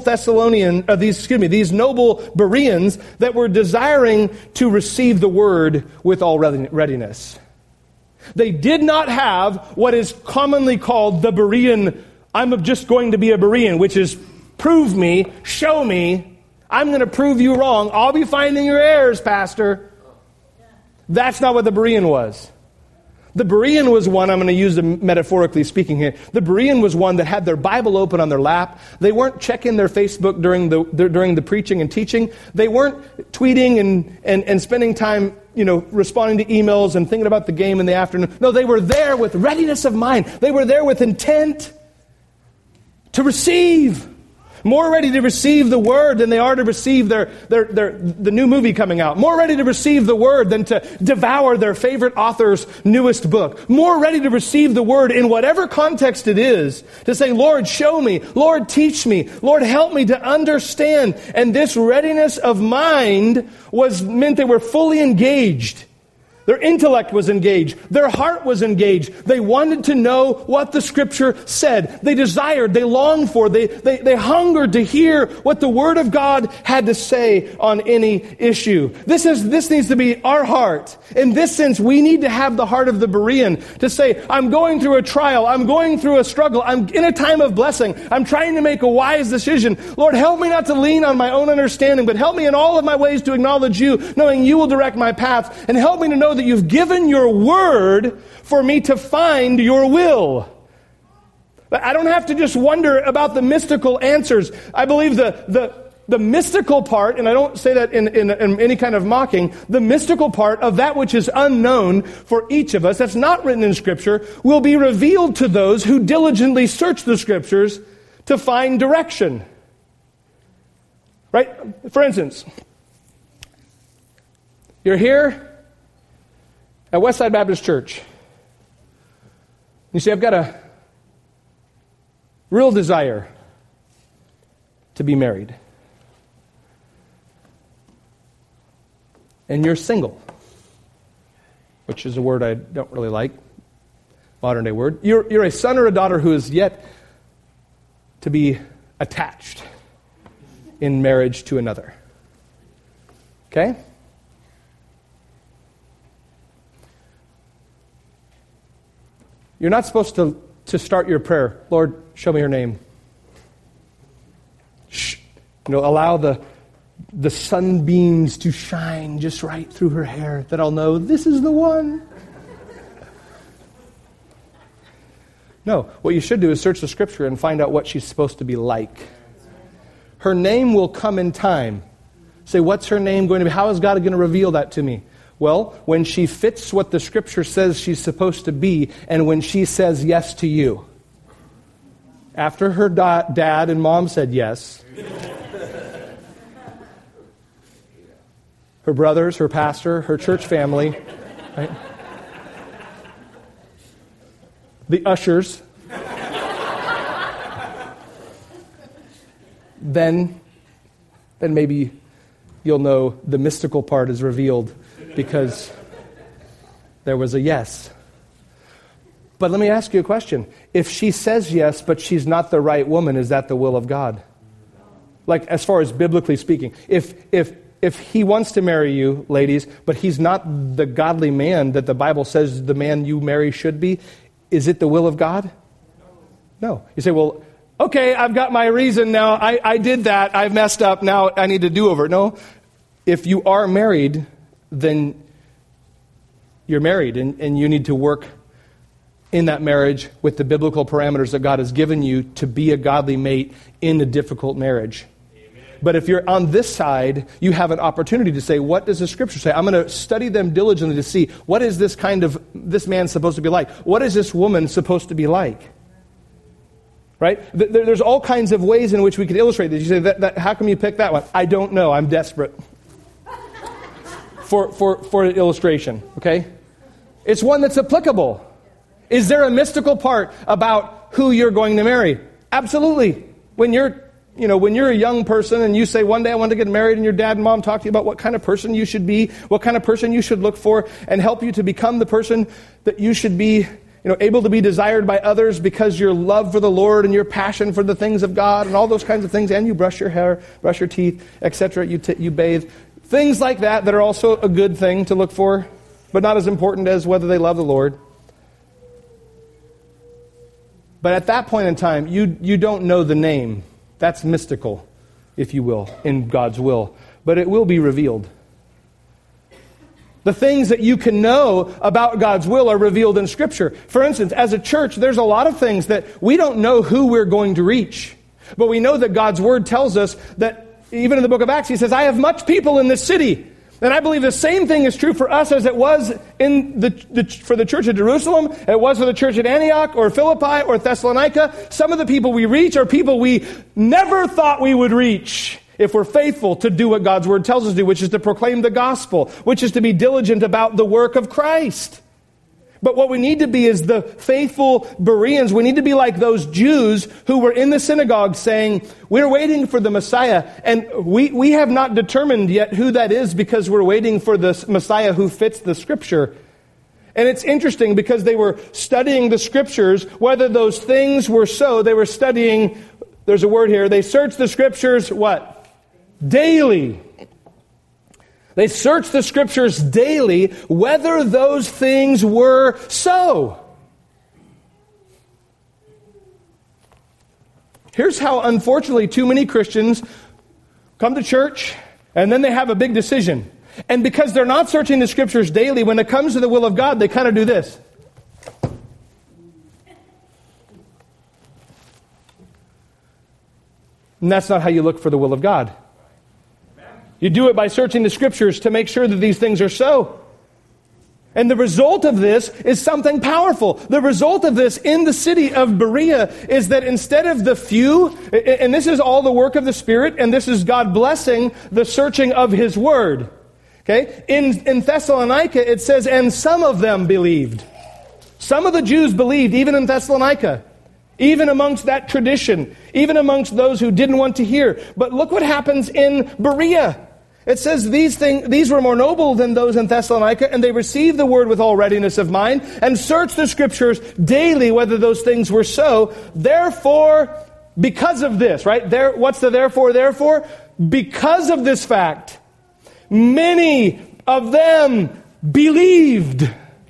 these noble Bereans that were desiring to receive the word with all readiness. They did not have what is commonly called the Berean, I'm just going to be a Berean, which is prove me, show me, I'm going to prove you wrong. I'll be finding your errors, Pastor. That's not what the Berean was. The Berean was one, I'm going to use them metaphorically speaking here. The Berean was one that had their Bible open on their lap. They weren't checking their Facebook during the preaching and teaching. They weren't tweeting and spending time, responding to emails and thinking about the game in the afternoon. No, they were there with readiness of mind. They were there with intent to receive. More ready to receive the word than they are to receive the new movie coming out. More ready to receive the word than to devour their favorite author's newest book. More ready to receive the word in whatever context it is, to say, Lord, show me. Lord, teach me. Lord, help me to understand. And this readiness of mind meant they were fully engaged. Their intellect was engaged. Their heart was engaged. They wanted to know what the Scripture said. They desired, they longed for, they hungered to hear what the Word of God had to say on any issue. This needs to be our heart. In this sense, we need to have the heart of the Berean to say, I'm going through a trial. I'm going through a struggle. I'm in a time of blessing. I'm trying to make a wise decision. Lord, help me not to lean on my own understanding, but help me in all of my ways to acknowledge you, knowing you will direct my path, and help me to know that you've given your word for me to find your will. But I don't have to just wonder about the mystical answers. I believe the mystical part, and I don't say that in any kind of mocking, the mystical part of that which is unknown for each of us, that's not written in Scripture, will be revealed to those who diligently search the Scriptures to find direction. Right? For instance, you're here at Westside Baptist Church. You see, I've got a real desire to be married. And you're single, which is a word I don't really like, modern day word. You're a son or a daughter who is yet to be attached in marriage to another. Okay? You're not supposed to start your prayer, Lord, show me her name. Allow the sunbeams to shine just right through her hair that I'll know this is the one. No, what you should do is search the Scripture and find out what she's supposed to be like. Her name will come in time. Say, what's her name going to be? How is God going to reveal that to me? Well, when she fits what the Scripture says she's supposed to be, and when she says yes to you. After her dad and mom said yes, her brothers, her pastor, her church family, right? The ushers, then maybe you'll know the mystical part is revealed, because there was a yes. But let me ask you a question. If she says yes, but she's not the right woman, is that the will of God? Like, as far as biblically speaking, if he wants to marry you, ladies, but he's not the godly man that the Bible says the man you marry should be, is it the will of God? No. You say, well, okay, I've got my reason now. I did that. I've messed up. Now I need to do over. No. If you are married, then you're married, and you need to work in that marriage with the biblical parameters that God has given you to be a godly mate in a difficult marriage. Amen. But if you're on this side, you have an opportunity to say, what does the Scripture say? I'm going to study them diligently to see, what is this man supposed to be like? What is this woman supposed to be like? Right? There's all kinds of ways in which we could illustrate this. You say, how come you pick that one? I don't know. I'm desperate for an illustration. Okay? It's one that's applicable. Is there a mystical part about who you're going to marry? Absolutely. When you're when you're a young person and you say, one day I want to get married, and your dad and mom talk to you about what kind of person you should be, what kind of person you should look for, and help you to become the person that you should be, able to be desired by others because your love for the Lord and your passion for the things of God and all those kinds of things, and you brush your hair, brush your teeth, etc., you bathe. Things like that are also a good thing to look for, but not as important as whether they love the Lord. But at that point in time, you don't know the name. That's mystical, if you will, in God's will. But it will be revealed. The things that you can know about God's will are revealed in Scripture. For instance, as a church, there's a lot of things that we don't know who we're going to reach. But we know that God's Word tells us that, even in the book of Acts, He says, I have much people in this city. And I believe the same thing is true for us as it was for the church at Jerusalem, it was for the church at Antioch or Philippi or Thessalonica. Some of the people we reach are people we never thought we would reach if we're faithful to do what God's Word tells us to do, which is to proclaim the gospel, which is to be diligent about the work of Christ. But what we need to be is the faithful Bereans. We need to be like those Jews who were in the synagogue saying, we're waiting for the Messiah. And we have not determined yet who that is because we're waiting for the Messiah who fits the Scripture. And it's interesting because they were studying the Scriptures, whether those things were so. They were studying, there's a word here, they searched the Scriptures, what? Daily. They searched the Scriptures daily, whether those things were so. Here's how, unfortunately, too many Christians come to church, and then they have a big decision. And because they're not searching the Scriptures daily, when it comes to the will of God, they kind of do this. And that's not how you look for the will of God. You do it by searching the Scriptures to make sure that these things are so. And the result of this is something powerful. The result of this in the city of Berea is that instead of the few, and this is all the work of the Spirit, and this is God blessing the searching of His Word. Okay? In Thessalonica it says, and some of them believed. Some of the Jews believed, even in Thessalonica. Even amongst that tradition. Even amongst those who didn't want to hear. But look what happens in Berea. It says these were more noble than those in Thessalonica, and they received the word with all readiness of mind, and searched the Scriptures daily whether those things were so. Therefore, because of this, right? What's the therefore? Therefore, because of this fact, many of them believed.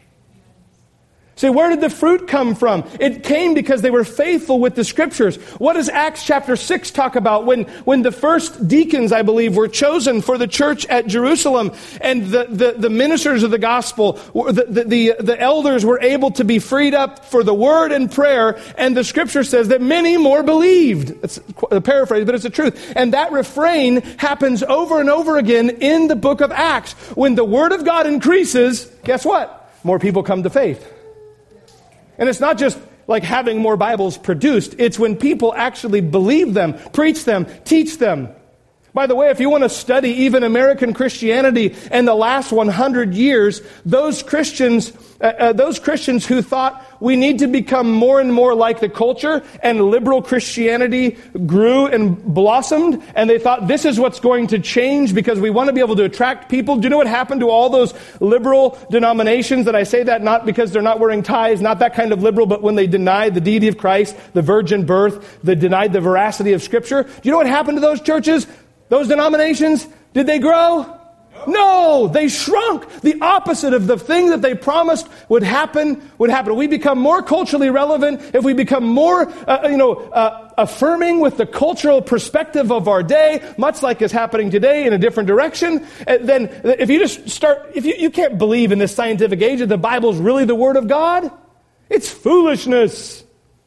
See, where did the fruit come from? It came because they were faithful with the Scriptures. What does Acts chapter 6 talk about? When the first deacons, I believe, were chosen for the church at Jerusalem, and the ministers of the gospel, the elders were able to be freed up for the word and prayer, and the Scripture says that many more believed. It's a paraphrase, but it's the truth. And that refrain happens over and over again in the book of Acts. When the word of God increases, guess what? More people come to faith. And it's not just like having more Bibles produced. It's when people actually believe them, preach them, teach them. By the way, if you want to study even American Christianity in the last 100 years, those Christians who thought we need to become more and more like the culture, and liberal Christianity grew and blossomed, and they thought this is what's going to change because we want to be able to attract people. Do you know what happened to all those liberal denominations? That I say that not because they're not wearing ties, not that kind of liberal, but when they denied the deity of Christ, the virgin birth, they denied the veracity of Scripture. Do you know what happened to those churches? Those denominations, did they grow? No, they shrunk. The opposite of the thing that they promised would happen. We become more culturally relevant if we become more, affirming with the cultural perspective of our day, much like is happening today in a different direction. Then if you just start, if you can't believe in this scientific age that the Bible is really the Word of God, it's foolishness.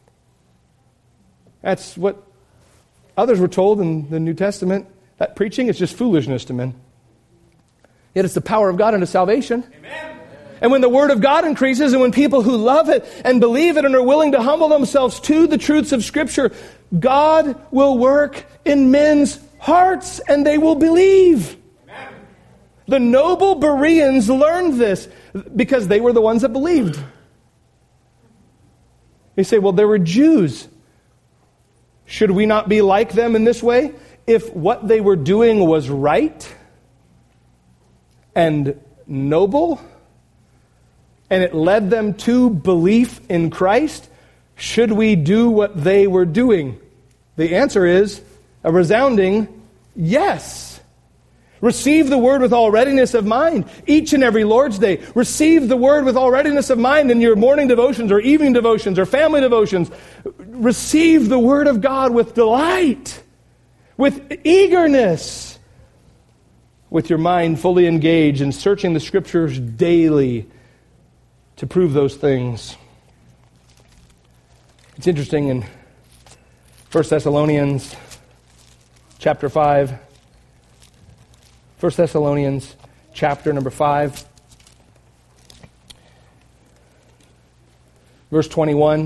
That's what others were told in the New Testament. That preaching is just foolishness to men. Yet it's the power of God unto salvation. Amen. And when the Word of God increases, and when people who love it and believe it and are willing to humble themselves to the truths of Scripture, God will work in men's hearts and they will believe. Amen. The noble Bereans learned this because they were the ones that believed. You say, well, there were Jews. Should we not be like them in this way? If what they were doing was right and noble, and it led them to belief in Christ, should we do what they were doing? The answer is a resounding yes. Receive the word with all readiness of mind each and every Lord's Day. Receive the word with all readiness of mind in your morning devotions or evening devotions or family devotions. Receive the word of God with delight, with eagerness, with your mind fully engaged in searching the Scriptures daily to prove those things. It's interesting in 1 Thessalonians chapter 5. 1 Thessalonians chapter number 5, verse 21.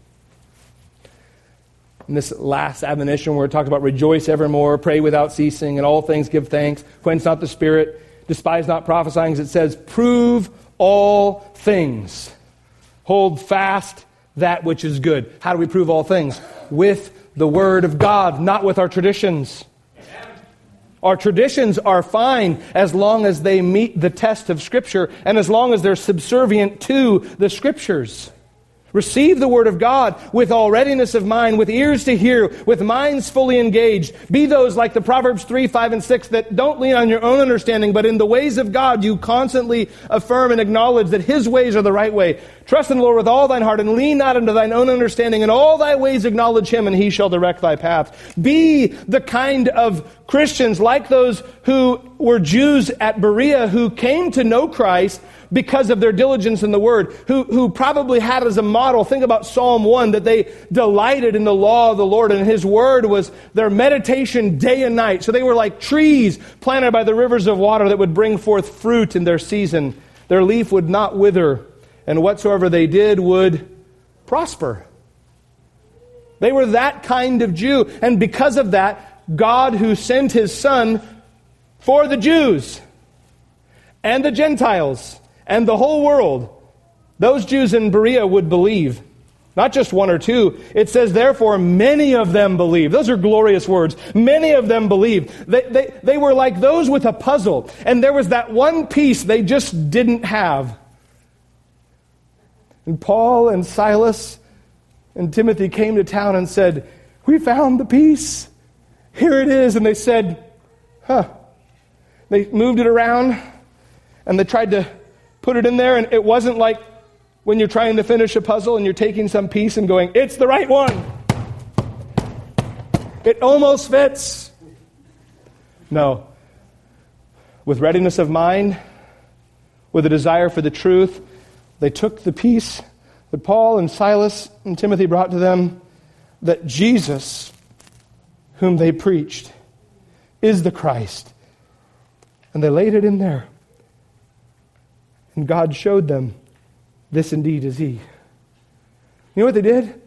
In this last admonition where it talks about rejoice evermore, pray without ceasing, and all things give thanks, quench not the spirit, despise not prophesying, as it says, prove all things. Hold fast that which is good. How do we prove all things? With the word of God, not with our traditions. Our traditions are fine as long as they meet the test of Scripture and as long as they're subservient to the Scriptures. Receive the Word of God with all readiness of mind, with ears to hear, with minds fully engaged. Be those like the Proverbs 3, 5, and 6 that don't lean on your own understanding, but in the ways of God you constantly affirm and acknowledge that His ways are the right way. Trust in the Lord with all thine heart, and lean not unto thine own understanding. In all thy ways acknowledge Him, and He shall direct thy paths. Be the kind of Christians like those who were Jews at Berea who came to know Christ because of their diligence in the Word, who probably had as a model, think about Psalm 1, that they delighted in the law of the Lord, and His Word was their meditation day and night. So they were like trees planted by the rivers of water that would bring forth fruit in their season. Their leaf would not wither, and whatsoever they did would prosper. They were that kind of Jew, and because of that, God, who sent His Son for the Jews and the Gentiles and the whole world, those Jews in Berea would believe. Not just one or two. It says, therefore, many of them believed. Those are glorious words. Many of them believed. They were like those with a puzzle. And there was that one piece they just didn't have. And Paul and Silas and Timothy came to town and said, we found the piece. Here it is. And they said, They moved it around and they tried to put it in there, and it wasn't like when you're trying to finish a puzzle and you're taking some piece and going, it's the right one. It almost fits. No. With readiness of mind, with a desire for the truth, they took the piece that Paul and Silas and Timothy brought to them, that Jesus, whom they preached, is the Christ. And they laid it in there. And God showed them, this indeed is He. You know what they did?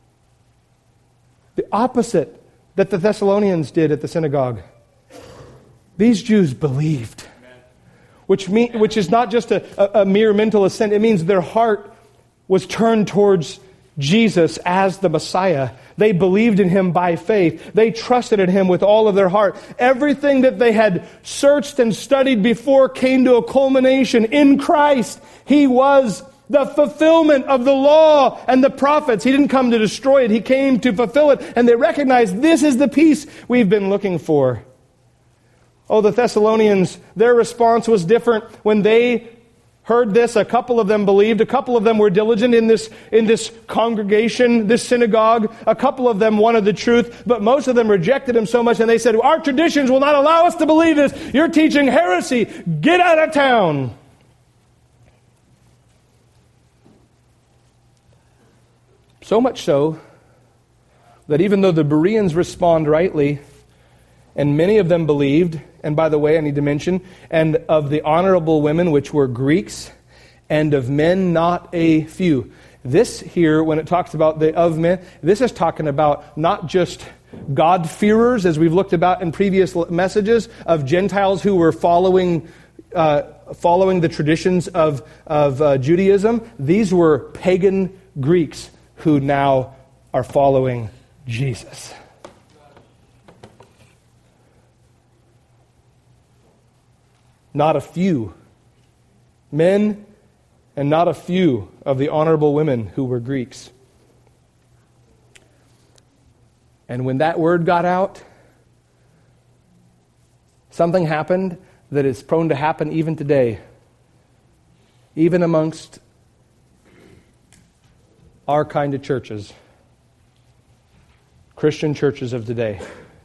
The opposite that the Thessalonians did at the synagogue. These Jews believed. Which is not just a mere mental assent. It means their heart was turned towards Jesus as the Messiah. They believed in Him by faith. They trusted in Him with all of their heart. Everything that they had searched and studied before came to a culmination in Christ. He was the fulfillment of the law and the prophets. He didn't come to destroy it. He came to fulfill it. And they recognized this is the peace we've been looking for. Oh, the Thessalonians, their response was different. When they heard this, a couple of them believed. A couple of them were diligent in this congregation, this synagogue. A couple of them wanted the truth, but most of them rejected Him so much, and they said, our traditions will not allow us to believe this. You're teaching heresy. Get out of town. So much so that even though the Bereans respond rightly, and many of them believed, and by the way, I need to mention, and of the honorable women, which were Greeks, and of men not a few. This here, when it talks about the of men, this is talking about not just God-fearers, as we've looked about in previous messages, of Gentiles who were following the traditions of Judaism. These were pagan Greeks who now are following Jesus. not a few men and not a few of the honorable women who were Greeks. And when that word got out, something happened that is prone to happen even today, even amongst our kind of churches, Christian churches of today.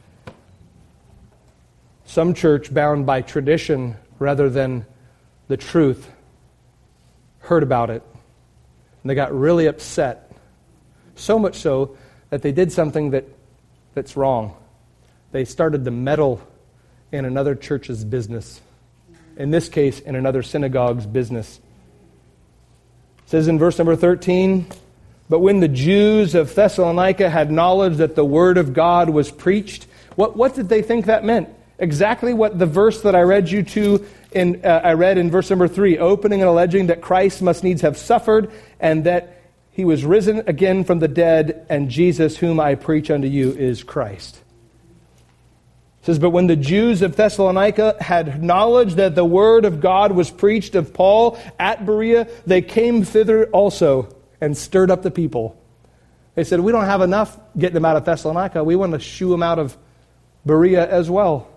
Some church bound by tradition rather than the truth heard about it, and they got really upset. So much so that they did something that's wrong. They started to meddle in another church's business. In this case, in another synagogue's business. It says in verse number 13, "But when the Jews of Thessalonica had knowledge that the word of God was preached," what did they think that meant? Exactly what the verse that I read you to I read in verse number 3, opening and alleging that Christ must needs have suffered and that he was risen again from the dead, and Jesus whom I preach unto you is Christ. It says, "But when the Jews of Thessalonica had knowledge that the word of God was preached of Paul at Berea, they came thither also and stirred up the people." They said, "We don't have enough getting them out of Thessalonica. We want to shoo them out of Berea as well."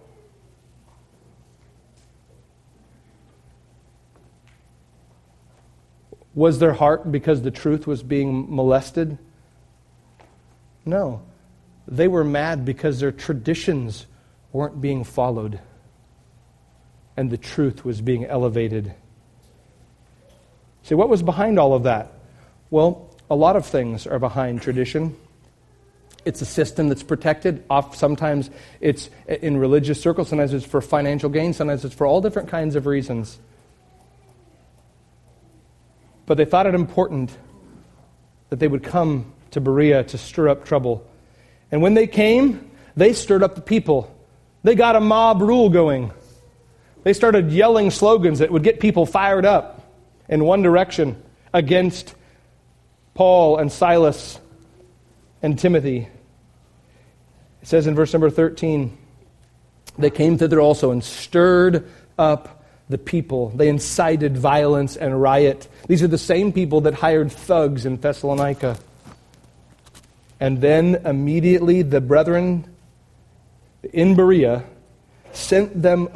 Was their heart because the truth was being molested? No. They were mad because their traditions weren't being followed and the truth was being elevated. See, what was behind all of that? Well, a lot of things are behind tradition. It's a system that's protected. Sometimes it's in religious circles. Sometimes it's for financial gain. Sometimes it's for all different kinds of reasons. But they thought it important that they would come to Berea to stir up trouble. And when they came, they stirred up the people. They got a mob rule going. They started yelling slogans that would get people fired up in one direction against Paul and Silas and Timothy. It says in verse number 13, "They came thither also and stirred up the people." They incited violence and riot. These are the same people that hired thugs in Thessalonica. And then immediately the brethren in Berea sent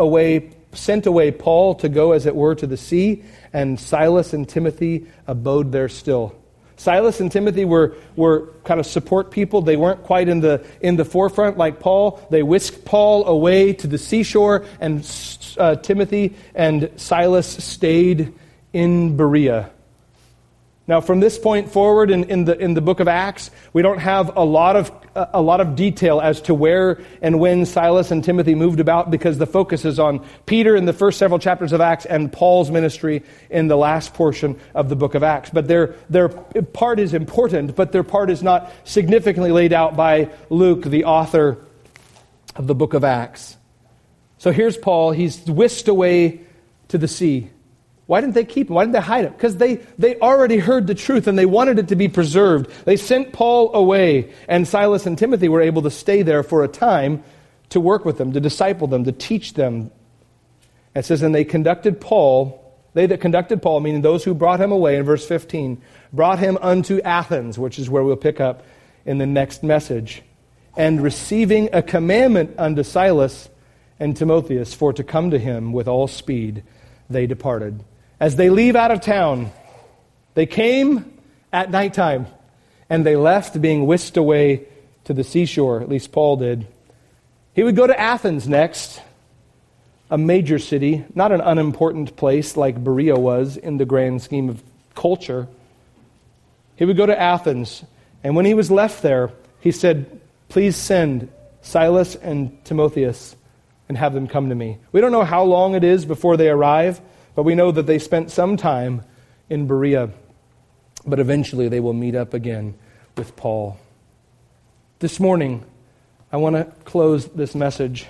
away Paul to go, as it were, to the sea, and Silas and Timothy abode there still. Silas and Timothy were kind of support people. They weren't quite in the forefront like Paul. They whisked Paul away to the seashore, and Timothy and Silas stayed in Berea. Now, from this point forward in the book of Acts, we don't have a lot of detail as to where and when Silas and Timothy moved about, because the focus is on Peter in the first several chapters of Acts and Paul's ministry in the last portion of the book of Acts. But their part is important, but their part is not significantly laid out by Luke, the author of the book of Acts. So here's Paul. He's whisked away to the sea. Why didn't they keep him? Why didn't they hide him? Because they already heard the truth and they wanted it to be preserved. They sent Paul away, and Silas and Timothy were able to stay there for a time to work with them, to disciple them, to teach them. It says, and they that conducted Paul, meaning those who brought him away, in verse 15, brought him unto Athens, which is where we'll pick up in the next message. And receiving a commandment unto Silas and Timotheus for to come to him with all speed, they departed. As they leave out of town, they came at nighttime, and they left, being whisked away to the seashore. At least Paul did. He would go to Athens next, a major city, not an unimportant place like Berea was in the grand scheme of culture. He would go to Athens, and when he was left there, he said, "Please send Silas and Timotheus and have them come to me." We don't know how long it is before they arrive, but we know that they spent some time in Berea. But eventually they will meet up again with Paul. This morning, I want to close this message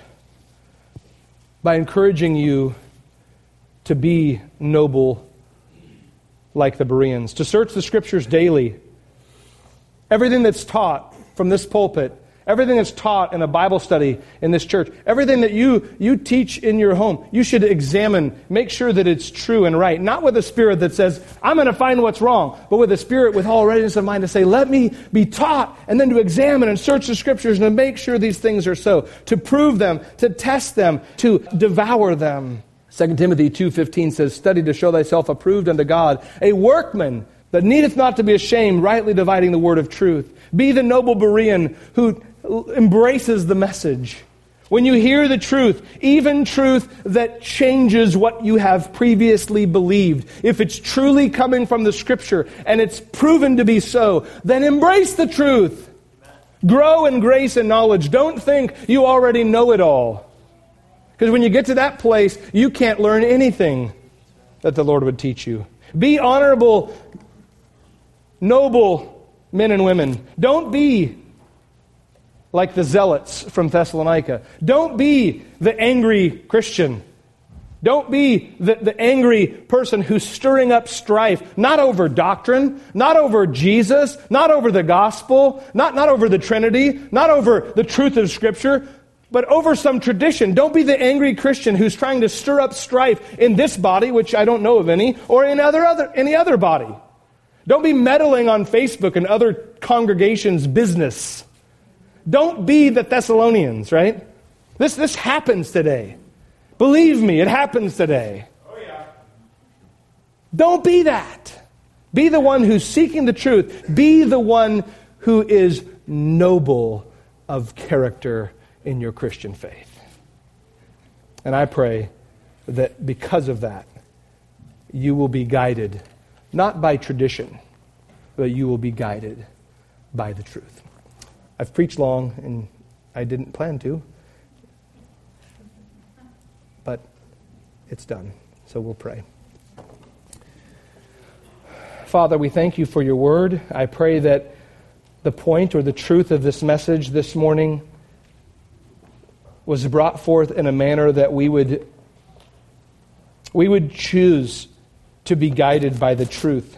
by encouraging you to be noble like the Bereans, to search the Scriptures daily. Everything that's taught from this pulpit Everything that's taught in a Bible study in this church, everything that you teach in your home, you should examine, make sure that it's true and right. Not with a spirit that says, I'm going to find what's wrong, but with a spirit with all readiness of mind to say, let me be taught, and then to examine and search the Scriptures and to make sure these things are so, to prove them, to test them, to devour them. 2 Timothy 2:15 says, study to show thyself approved unto God, a workman that needeth not to be ashamed, rightly dividing the word of truth. Be the noble Berean who embraces the message. When you hear the truth, even truth that changes what you have previously believed, if it's truly coming from the Scripture and it's proven to be so, then embrace the truth. Grow in grace and knowledge. Don't think you already know it all. Because when you get to that place, you can't learn anything that the Lord would teach you. Be honorable, noble men and women. Don't be like the zealots from Thessalonica. Don't be the angry Christian. Don't be the angry person who's stirring up strife, not over doctrine, not over Jesus, not over the gospel, not over the Trinity, not over the truth of Scripture, but over some tradition. Don't be the angry Christian who's trying to stir up strife in this body, which I don't know of any, or in any other body. Don't be meddling on Facebook and other congregations' business. Don't be the Thessalonians, right? This happens today. Believe me, it happens today. Oh, yeah. Don't be that. Be the one who's seeking the truth. Be the one who is noble of character in your Christian faith. And I pray that because of that, you will be guided, not by tradition, but you will be guided by the truth. I've preached long, and I didn't plan to, but it's done. So we'll pray. Father, we thank you for your word. I pray that the point or the truth of this message this morning was brought forth in a manner that we would choose to be guided by the truth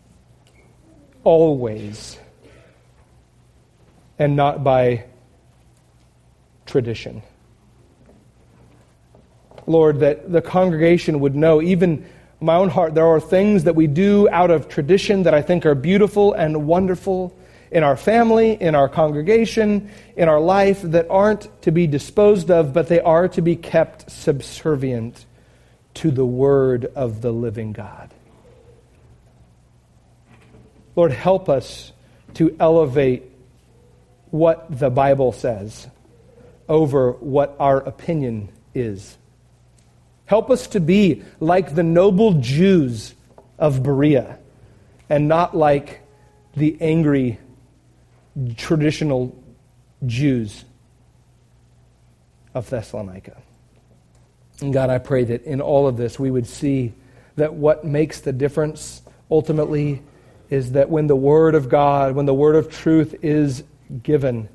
always, and not by tradition. Lord, that the congregation would know, even my own heart, there are things that we do out of tradition that I think are beautiful and wonderful in our family, in our congregation, in our life, that aren't to be disposed of, but they are to be kept subservient to the word of the living God. Lord, help us to elevate what the Bible says over what our opinion is. Help us to be like the noble Jews of Berea and not like the angry traditional Jews of Thessalonica. And God, I pray that in all of this we would see that what makes the difference ultimately is that when the Word of God, when the Word of truth is given,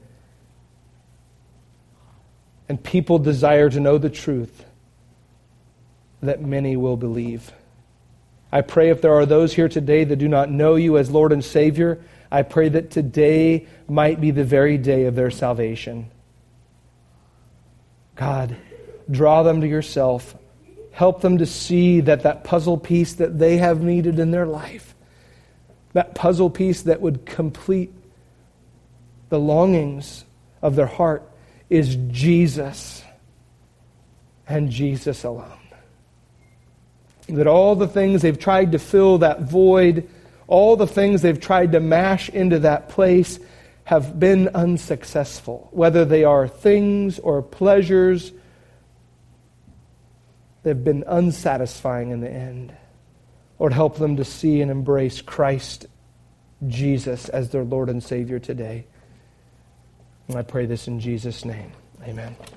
and people desire to know the truth, that many will believe. I pray if there are those here today that do not know you as Lord and Savior, I pray that today might be the very day of their salvation. God, draw them to yourself. Help them to see that puzzle piece that they have needed in their life, that puzzle piece that would complete the longings of their heart, is Jesus and Jesus alone. That all the things they've tried to fill that void, all the things they've tried to mash into that place have been unsuccessful. Whether they are things or pleasures, they've been unsatisfying in the end. Lord, help them to see and embrace Christ Jesus as their Lord and Savior today. And I pray this in Jesus' name. Amen.